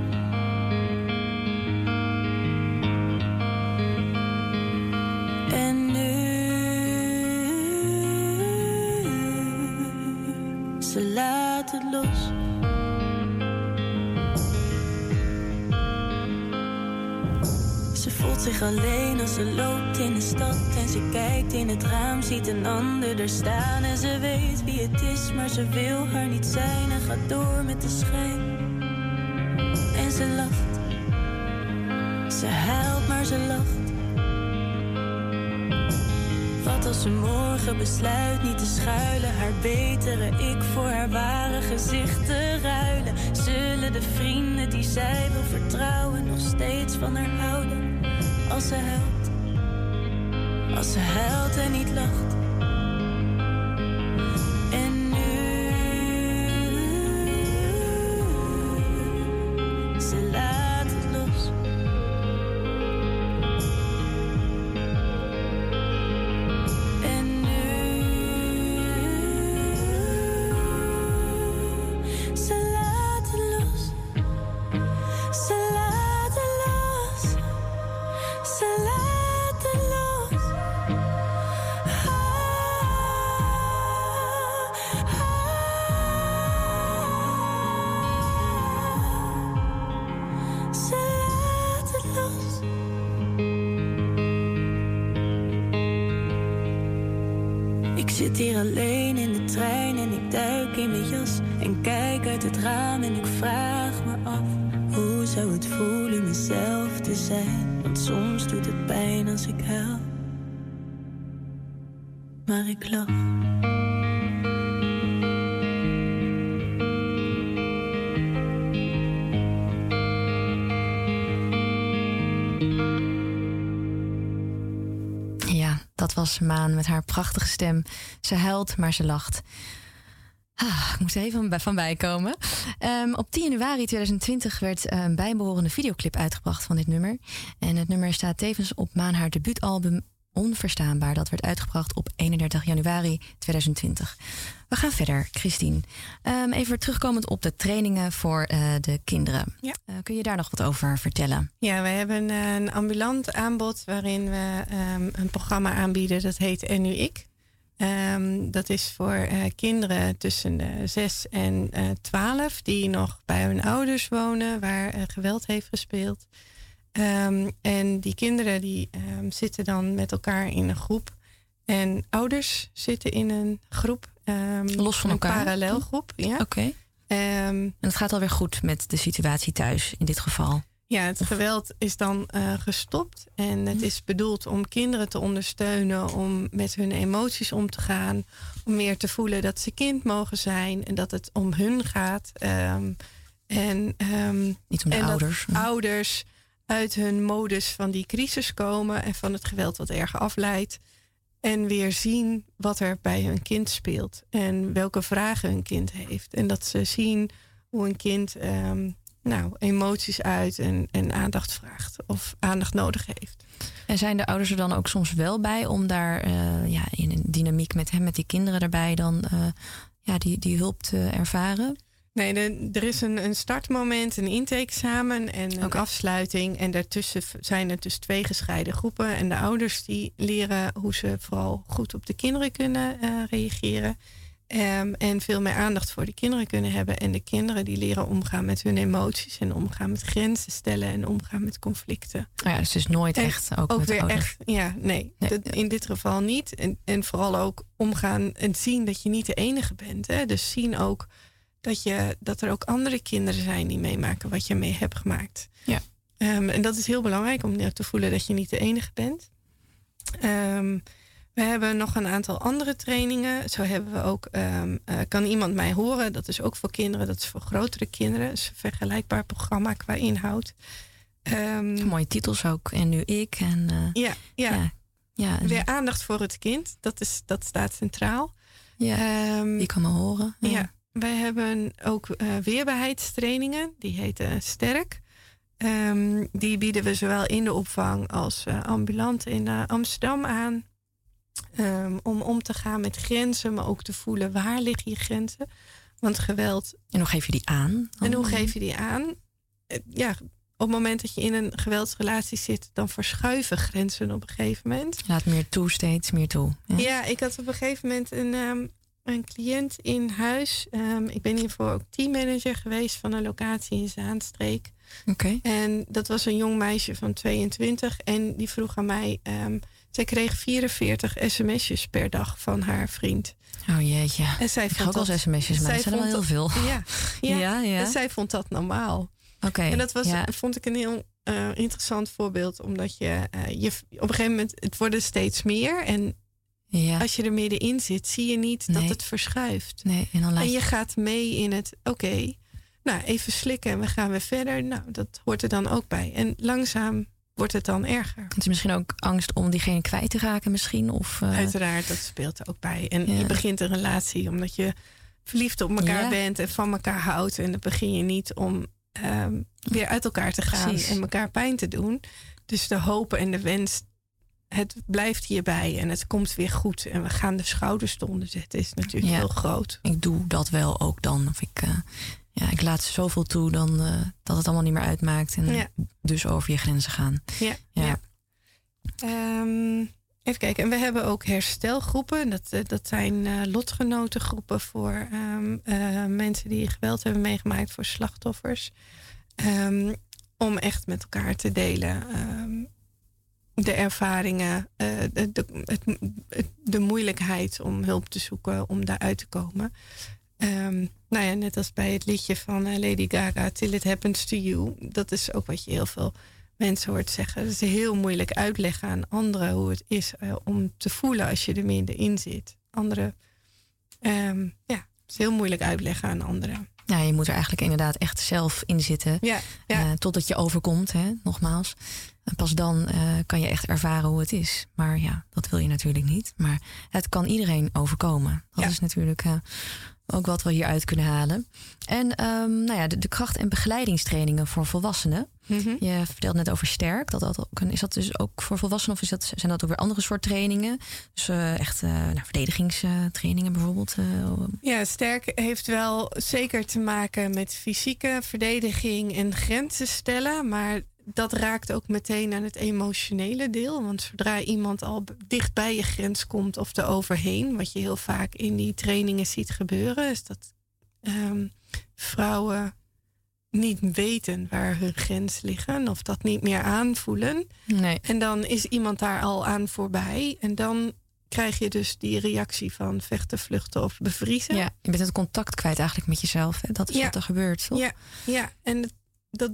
En nu ze laat het los. Ze voelt zich alleen als ze loopt in de stad. En ze kijkt in het raam, ziet een ander er staan. En ze weet wie het is, maar ze wil haar niet zijn. En gaat door met de schijn. En ze lacht. Ze huilt, maar ze lacht. Wat als ze morgen besluit niet te schuilen? Haar betere ik voor haar ware gezicht te ruilen. Zullen de vrienden die zij wil vertrouwen nog steeds van haar houden? Als ze huilt, als ze huilt en niet lacht. En nu ze laat het los. En nu ze laat het los. Ze laat het los. Ze laat het los. Ah, ah, ze laat het los. Ik zit hier alleen in de trein en ik duik in mijn jas en kijk uit het raam en ik vraag me af: hoe zou het voelen mezelf te zijn? Want soms doet het pijn als ik huil, maar ik lach. Ja, dat was Maan met haar prachtige stem. Ze huilt, maar ze lacht. Ah, ik moest er even van bijkomen. Um, op tien januari tweeduizend twintig werd een bijbehorende videoclip uitgebracht van dit nummer. En het nummer staat tevens op Maan haar debuutalbum Onverstaanbaar. Dat werd uitgebracht op eenendertig januari tweeduizend twintig. We gaan verder, Christine. Um, even terugkomend op de trainingen voor uh, de kinderen. Ja. Uh, kun je daar nog wat over vertellen? Ja, we hebben een ambulant aanbod waarin we um, een programma aanbieden. Dat heet En Nu Ik. Um, dat is voor uh, kinderen tussen de zes en uh, twaalf die nog bij hun ouders wonen, waar uh, geweld heeft gespeeld. Um, en die kinderen die um, zitten dan met elkaar in een groep. En ouders zitten in een groep. Um, Los van elkaar? Een parallelgroep, ja. Oké. Okay. Um, en het gaat alweer goed met de situatie thuis in dit geval? Ja, het geweld is dan uh, gestopt. En het is bedoeld om kinderen te ondersteunen, om met hun emoties om te gaan. Om meer te voelen dat ze kind mogen zijn en dat het om hun gaat. Um, en, um, Niet om de en ouders. Dat ouders uit hun modus van die crisis komen en van het geweld wat erg afleidt. En weer zien wat er bij hun kind speelt en welke vragen hun kind heeft. En dat ze zien hoe een kind um, nou, emoties uit en, en aandacht vraagt of aandacht nodig heeft. En zijn de ouders er dan ook soms wel bij om daar uh, ja, in een dynamiek met hem, met die kinderen erbij dan uh, ja, die, die hulp te ervaren? Nee, de, er is een, een startmoment, een intakeexamen en een Okay. afsluiting. En daartussen zijn er dus twee gescheiden groepen. En de ouders die leren hoe ze vooral goed op de kinderen kunnen uh, reageren. Um, en veel meer aandacht voor de kinderen kunnen hebben. En de kinderen die leren omgaan met hun emoties. En omgaan met grenzen stellen en omgaan met conflicten. Oh ja, dus het is nooit en echt ook, ook met weer ouders. echt, ja, nee, Nee. dat, in dit geval niet. En, en vooral ook omgaan en zien dat je niet de enige bent. Hè? Dus zien ook dat, je, dat er ook andere kinderen zijn die meemaken wat je mee hebt gemaakt. Ja. Um, en dat is heel belangrijk om te voelen dat je niet de enige bent. Um, we hebben nog een aantal andere trainingen. Zo hebben we ook, um, uh, kan iemand mij horen? Dat is ook voor kinderen, dat is voor grotere kinderen. Dat is een vergelijkbaar programma qua inhoud. Um, Mooie titels ook. En nu ik. En, uh, ja, ja. ja. ja en, Weer aandacht voor het kind. Dat, is, dat staat centraal. ja Um, die kan me horen. Ja. ja. Wij hebben ook uh, weerbaarheidstrainingen. Die heten Sterk. Um, die bieden we zowel in de opvang als uh, ambulant in uh, Amsterdam aan. Um, om om te gaan met grenzen, maar ook te voelen waar liggen je grenzen. Want geweld... En hoe geef je die aan? En hoe geef je die aan? Uh, ja, op het moment dat je in een geweldsrelatie zit, dan verschuiven grenzen op een gegeven moment. Laat meer toe, steeds meer toe. Ja, ja ik had op een gegeven moment een... Um, een cliënt in huis. Um, ik ben hiervoor ook teammanager geweest van een locatie in Zaanstreek. Oké. Okay. En dat was een jong meisje van tweeëntwintig. En die vroeg aan mij... Um, zij kreeg vierenveertig sms'jes per dag van haar vriend. Oh jeetje. En zij ik vond ook wel eens sms'jes, maar dat zijn er wel heel veel. Ja, ja, ja, ja. En zij vond dat normaal. Oké. Okay, en dat was, ja. vond ik een heel uh, interessant voorbeeld. Omdat je, uh, je... Op een gegeven moment... Het worden steeds meer. En... Ja. Als je er middenin zit, zie je niet nee. dat het verschuift. Nee, en, dan lijkt... en je gaat mee in het, oké, okay, nou even slikken en we gaan weer verder. Nou, dat hoort er dan ook bij. En langzaam wordt het dan erger. Het is misschien ook angst om diegene kwijt te raken misschien? Of, uh... Uiteraard, dat speelt er ook bij. En ja. je begint een relatie omdat je verliefd op elkaar ja. bent en van elkaar houdt. En dan begin je niet om um, weer uit elkaar te gaan Precies. en elkaar pijn te doen. Dus de hoop en de wens... Het blijft hierbij en het komt weer goed. En we gaan de schouders eronder zetten. Is natuurlijk ja, heel groot. Ik doe dat wel ook dan. Of ik, uh, ja, ik laat zoveel toe dan uh, dat het allemaal niet meer uitmaakt. En ja. dus over je grenzen gaan. Ja. ja. ja. Um, even kijken. En we hebben ook herstelgroepen. Dat, uh, dat zijn uh, lotgenotengroepen voor um, uh, mensen die geweld hebben meegemaakt. Voor slachtoffers. Um, om echt met elkaar te delen... Um, de ervaringen, uh, de, de, het, de moeilijkheid om hulp te zoeken, om daaruit te komen. Um, nou ja, net als bij het liedje van uh, Lady Gaga, Till It Happens to You. Dat is ook wat je heel veel mensen hoort zeggen. Het is heel moeilijk uitleggen aan anderen hoe het is uh, om te voelen als je er middenin zit. Anderen, um, ja, het is heel moeilijk uitleggen aan anderen. Ja, je moet er eigenlijk inderdaad echt zelf in zitten. Ja, ja. Uh, totdat je overkomt, hè, nogmaals. En pas dan uh, kan je echt ervaren hoe het is. Maar ja, dat wil je natuurlijk niet. Maar het kan iedereen overkomen. Dat ja. is natuurlijk uh, ook wat we hieruit kunnen halen. En um, nou ja, de, de kracht- en begeleidingstrainingen voor volwassenen. Mm-hmm. Je vertelde net over Sterk. Dat dat ook een, is dat dus ook voor volwassenen? Of is dat, zijn dat ook weer andere soort trainingen? Dus uh, echt uh, nou, verdedigingstrainingen bijvoorbeeld? Uh, ja, Sterk heeft wel zeker te maken met fysieke verdediging en grenzen stellen. Maar dat raakt ook meteen aan het emotionele deel. Want zodra iemand al dicht bij je grens komt of er overheen... wat je heel vaak in die trainingen ziet gebeuren... is dat um, vrouwen niet weten waar hun grens liggen... of dat niet meer aanvoelen. Nee. En dan is iemand daar al aan voorbij. En dan krijg je dus die reactie van vechten, vluchten of bevriezen. Ja, je bent het contact kwijt eigenlijk met jezelf. Hè? Dat is ja. wat er gebeurt, toch? Ja, ja. En dat... dat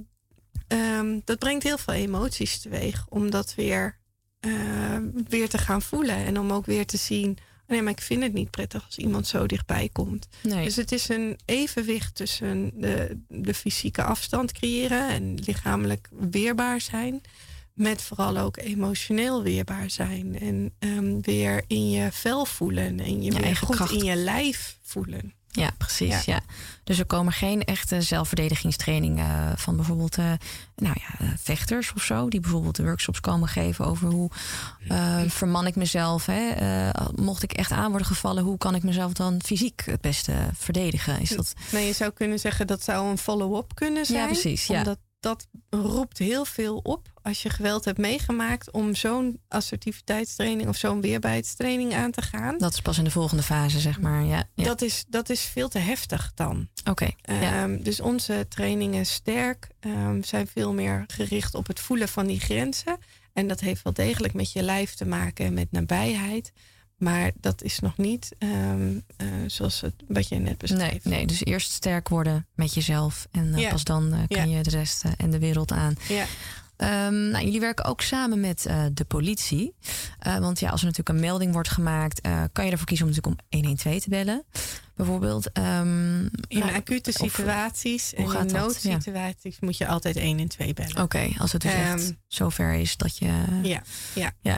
Um, dat brengt heel veel emoties teweeg. Om dat weer, uh, weer te gaan voelen. En om ook weer te zien... Oh nee, maar ik vind het niet prettig als iemand zo dichtbij komt. Nee. Dus het is een evenwicht tussen de, de fysieke afstand creëren... en lichamelijk weerbaar zijn... met vooral ook emotioneel weerbaar zijn. En um, weer in je vel voelen. En je, je weer goed kracht. in je lijf voelen. Ja, precies. Ja. Ja. Dus er komen geen echte zelfverdedigingstrainingen van bijvoorbeeld uh, nou ja, uh, vechters of zo. Die bijvoorbeeld workshops komen geven over hoe uh, verman ik mezelf. Hè? Uh, mocht ik echt aan worden gevallen, hoe kan ik mezelf dan fysiek het beste verdedigen? Is dat... Nee, je zou kunnen zeggen dat zou een follow-up kunnen zijn. Ja, precies. Ja. Omdat dat roept heel veel op als je geweld hebt meegemaakt om zo'n assertiviteitstraining of zo'n weerbaarheidstraining aan te gaan. Dat is pas in de volgende fase, zeg maar. Ja, ja. Dat, is, dat is veel te heftig dan. Oké. Okay, ja. um, dus onze trainingen sterk um, zijn veel meer gericht op het voelen van die grenzen. En dat heeft wel degelijk met je lijf te maken en met nabijheid. Maar dat is nog niet um, uh, zoals het, wat je net beschreef. Nee, nee, dus eerst sterk worden met jezelf. En uh, ja. pas dan uh, kan ja. je de rest uh, en de wereld aan. Ja. Um, nou, jullie werken ook samen met uh, de politie. Uh, want ja, als er natuurlijk een melding wordt gemaakt, Uh, kan je ervoor kiezen om natuurlijk om honderdtwaalf te bellen. Bijvoorbeeld. Um, in nou, acute situaties en in noodsituaties ja. moet je altijd honderdtwaalf bellen. Oké, okay, als het dus um, echt zover is dat je... Ja, ja. ja.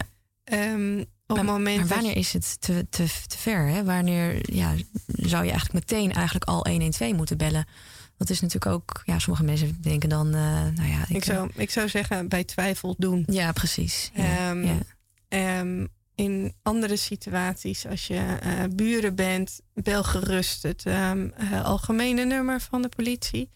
Um, Op maar, moment maar wanneer je... is het te, te, te ver? Hè? Wanneer ja, zou je eigenlijk meteen eigenlijk al honderdtwaalf moeten bellen? Dat is natuurlijk ook... Ja, sommige mensen denken dan... Uh, nou ja, ik, ik, zou, ik zou zeggen, bij twijfel doen. Ja, precies. Ja, um, ja. Um, in andere situaties, als je uh, buren bent, bel gerust het um, uh, algemene nummer van de politie.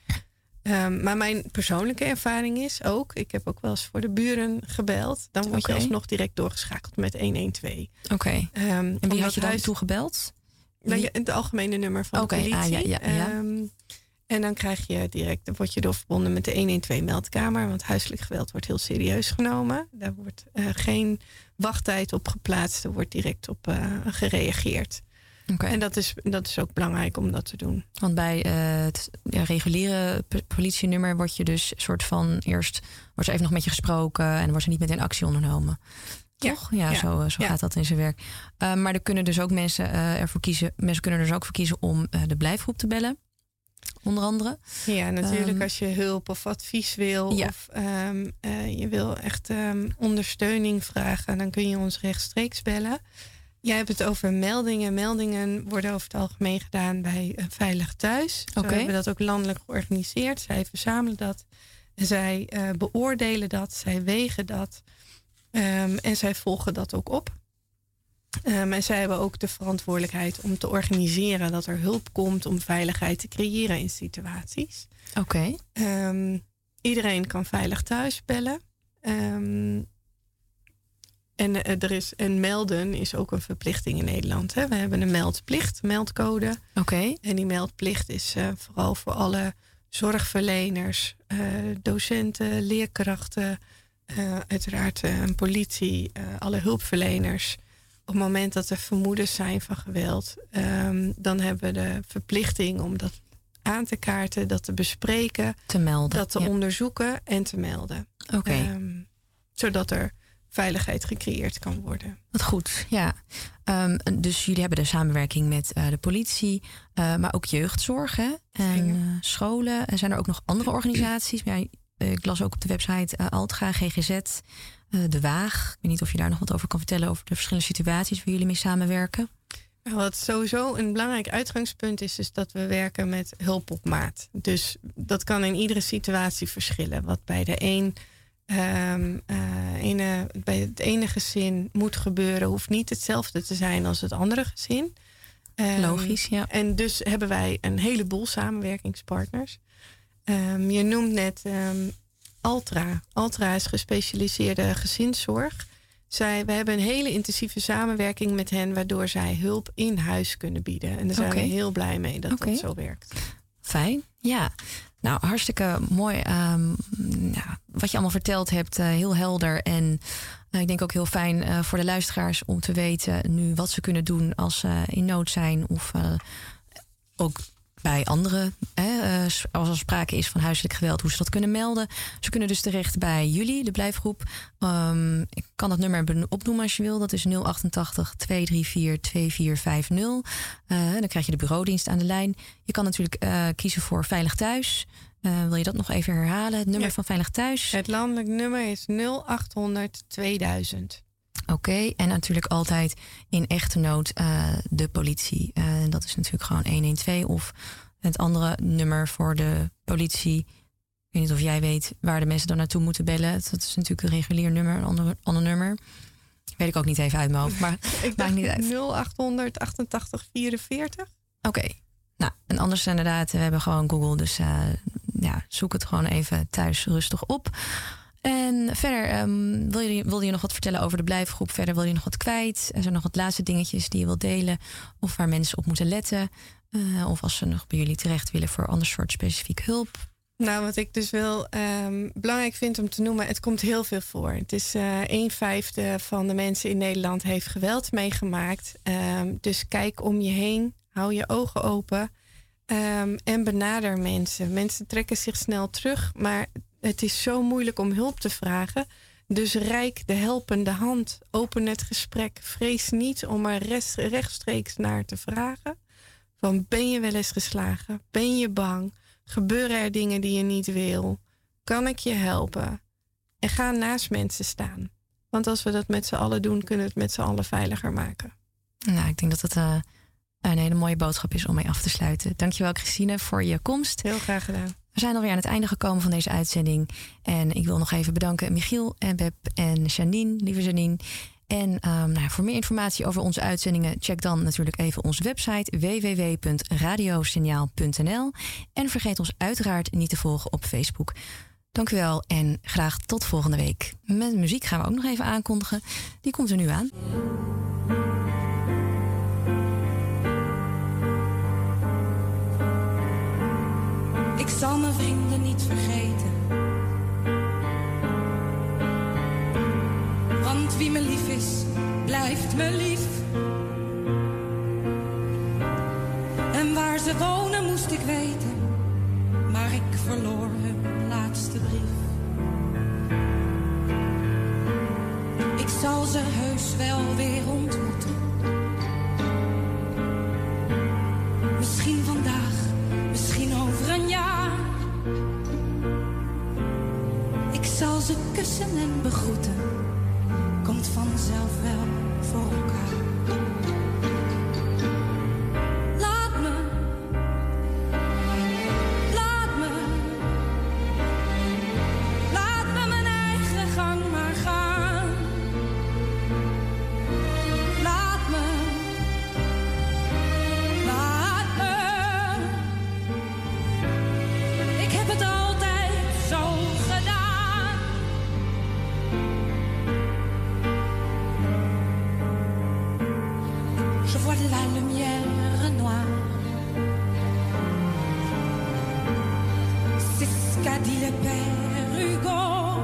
Um, maar mijn persoonlijke ervaring is ook... ik heb ook wel eens voor de buren gebeld. Dan word okay. je alsnog direct doorgeschakeld met honderdtwaalf. Oké. Okay. Um, en wie had je dan huis... toegebeld? Wie... Het algemene nummer van okay. de politie. Ah, ja, ja, ja. Um, en dan krijg je direct... dan word je doorverbonden met de honderdtwaalf meldkamer. Want huiselijk geweld wordt heel serieus genomen. Daar wordt uh, geen wachttijd op geplaatst. Er wordt direct op uh, gereageerd. Okay. En dat is, dat is ook belangrijk om dat te doen. Want bij uh, het ja, reguliere politienummer wordt je dus soort van eerst wordt er even nog met je gesproken en wordt er niet meteen actie ondernomen. Ja. Toch? Ja, ja. zo, zo ja. gaat dat in zijn werk. Uh, maar er kunnen dus ook mensen uh, ervoor kiezen. Mensen kunnen er dus ook voor kiezen om uh, de blijfgroep te bellen. Onder andere. Ja, natuurlijk um, als je hulp of advies wil. Ja. Of um, uh, je wil echt um, ondersteuning vragen. Dan kun je ons rechtstreeks bellen. Jij hebt het over meldingen. Meldingen worden over het algemeen gedaan bij uh, Veilig Thuis. Okay. Zo hebben we dat ook landelijk georganiseerd. Zij verzamelen dat. Zij uh, beoordelen dat. Zij wegen dat. Um, en zij volgen dat ook op. Um, en zij hebben ook de verantwoordelijkheid om te organiseren dat er hulp komt om veiligheid te creëren in situaties. Oké. Okay. Um, iedereen kan Veilig Thuis bellen. Um, En, uh, er is, en melden is ook een verplichting in Nederland. Hè? We hebben een meldplicht, meldcode. Oké. Okay. En die meldplicht is uh, vooral voor alle zorgverleners, uh, docenten, leerkrachten, uh, uiteraard uh, politie, uh, alle hulpverleners. Op het moment dat er vermoedens zijn van geweld, um, dan hebben we de verplichting om dat aan te kaarten, dat te bespreken, te melden, dat te ja. onderzoeken en te melden. Oké. Okay. Um, zodat er veiligheid gecreëerd kan worden. Wat goed, ja. Um, dus jullie hebben de samenwerking met uh, de politie, uh, maar ook jeugdzorg hè? En uh, scholen. En zijn er ook nog andere organisaties? Ja, ik las ook op de website uh, Altga, G G Z, uh, De Waag. Ik weet niet of je daar nog wat over kan vertellen over de verschillende situaties waar jullie mee samenwerken. Wat sowieso een belangrijk uitgangspunt is, is dat we werken met hulp op maat. Dus dat kan in iedere situatie verschillen. Wat bij de een Um, uh, ene, bij het ene gezin moet gebeuren, hoeft niet hetzelfde te zijn als het andere gezin. Um, Logisch, ja. En dus hebben wij een heleboel samenwerkingspartners. Um, je noemt net um, Altra. Altra is gespecialiseerde gezinszorg. Zij, we hebben een hele intensieve samenwerking met hen, waardoor zij hulp in huis kunnen bieden. En daar zijn okay. we heel blij mee dat okay. dat zo werkt. Fijn, ja. Nou, hartstikke mooi um, ja, wat je allemaal verteld hebt. Uh, heel helder en uh, ik denk ook heel fijn uh, voor de luisteraars om te weten nu wat ze kunnen doen als ze in nood zijn. Of uh, ook bij anderen, hè, uh, als er sprake is van huiselijk geweld, hoe ze dat kunnen melden. Ze kunnen dus terecht bij jullie, de blijfgroep. Um, ik kan dat nummer opnoemen als je wil. Dat is nul achtentachtig, twee drie vier, twee vier vijf nul. Uh, dan krijg je de bureaudienst aan de lijn. Je kan natuurlijk uh, kiezen voor Veilig Thuis. Uh, wil je dat nog even herhalen? Het nummer ja. van Veilig Thuis? Het landelijk nummer is nul achthonderd tweeduizend. Oké, okay. En natuurlijk altijd in echte nood uh, de politie. Uh, dat is natuurlijk gewoon honderdtwaalf of het andere nummer voor de politie. Ik weet niet of jij weet waar de mensen dan naartoe moeten bellen. Dat is natuurlijk een regulier nummer, een ander, ander nummer. Weet ik ook niet even uit mijn hoofd, maar ik maakt niet uit. nul achthonderd achtentachtig vierenveertig. Oké, okay. Nou, en anders inderdaad, we hebben gewoon Google, dus uh, ja, zoek het gewoon even thuis rustig op. En verder, um, wil je, wilde je nog wat vertellen over de blijfgroep? Verder wil je nog wat kwijt? Er zijn nog wat laatste dingetjes die je wilt delen? Of waar mensen op moeten letten? Uh, of als ze nog bij jullie terecht willen voor ander soort specifiek hulp? Nou, wat ik dus wel um, belangrijk vind om te noemen, het komt heel veel voor. Het is uh, een vijfde van de mensen in Nederland heeft geweld meegemaakt. Um, dus kijk om je heen, hou je ogen open um, en benader mensen. Mensen trekken zich snel terug, maar het is zo moeilijk om hulp te vragen. Dus reik de helpende hand, open het gesprek. Vrees niet om er rest, rechtstreeks naar te vragen. Van, ben je wel eens geslagen? Ben je bang? Gebeuren er dingen die je niet wil? Kan ik je helpen? En ga naast mensen staan. Want als we dat met z'n allen doen, kunnen we het met z'n allen veiliger maken. Nou, ik denk dat het uh, een hele mooie boodschap is om mee af te sluiten. Dankjewel, Christine, voor je komst. Heel graag gedaan. We zijn alweer aan het einde gekomen van deze uitzending. En ik wil nog even bedanken Michiel en Beb en Janine, lieve Janine. En um, nou, voor meer informatie over onze uitzendingen, check dan natuurlijk even onze website w w w punt radiosignaal punt n l. En vergeet ons uiteraard niet te volgen op Facebook. Dank u wel en graag tot volgende week. Met muziek gaan we ook nog even aankondigen. Die komt er nu aan. Ik zal mijn vrienden niet vergeten. Want wie me lief is, blijft me lief. En waar ze wonen moest ik weten, maar ik verloor hun laatste brief. Ik zal ze heus wel weer ontmoeten. Misschien vandaag, misschien over een jaar. Ik zal ze kussen en begroeten. Komt vanzelf wel voor elkaar. Laat me, laat me, laat me mijn eigen gang maar gaan. Laat me, laat me. Ik heb het altijd zo gedaan. Je vois de la lumière noire. C'est ce qu'a dit le père Hugo.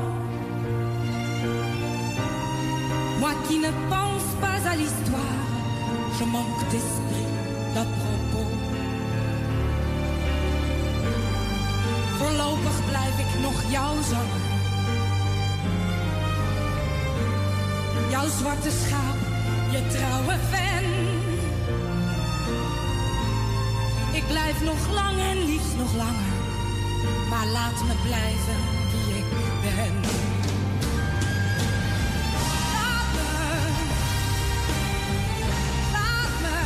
Moi qui ne pense pas à l'histoire, je manque d'esprit d'à propos. Voorlopig blijf ik nog jouw zanger. Jouw zwarte schaap, je trouwe fan. Ik blijf nog lang en liefst nog langer. Maar laat me blijven wie ik ben. Laat me, laat me,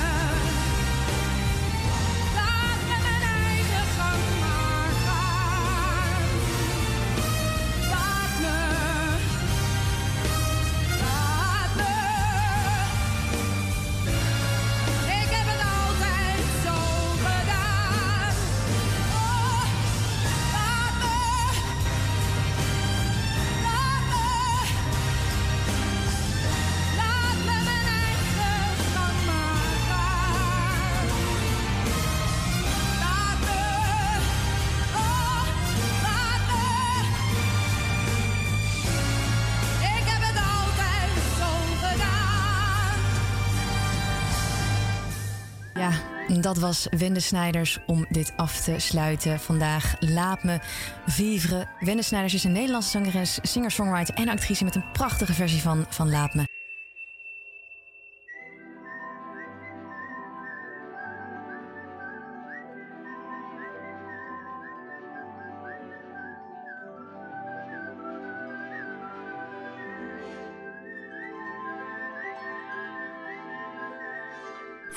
laat me mijn eigen gang maar gaan. Laat me, laat me. Ik heb het altijd zo gedaan. Oh, laat me, laat me, laat me mijn eigen gang maar gaan. Laat me, oh, laat me. Ik heb het altijd zo gedaan. Ja, dat was Wende Snijders om dit af te sluiten vandaag. Laat me vivre. Wende Snijders is een Nederlandse zangeres, singer-songwriter en actrice met een prachtige versie van, van Laat me.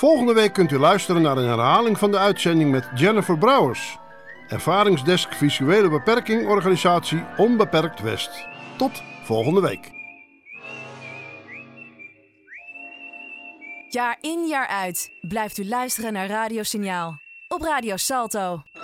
Volgende week kunt u luisteren naar een herhaling van de uitzending met Jennifer Brouwers, ervaringsdesk visuele beperking organisatie Onbeperkt West. Tot volgende week. Jaar in jaar uit blijft u luisteren naar Radio Signaal op Radio Salto.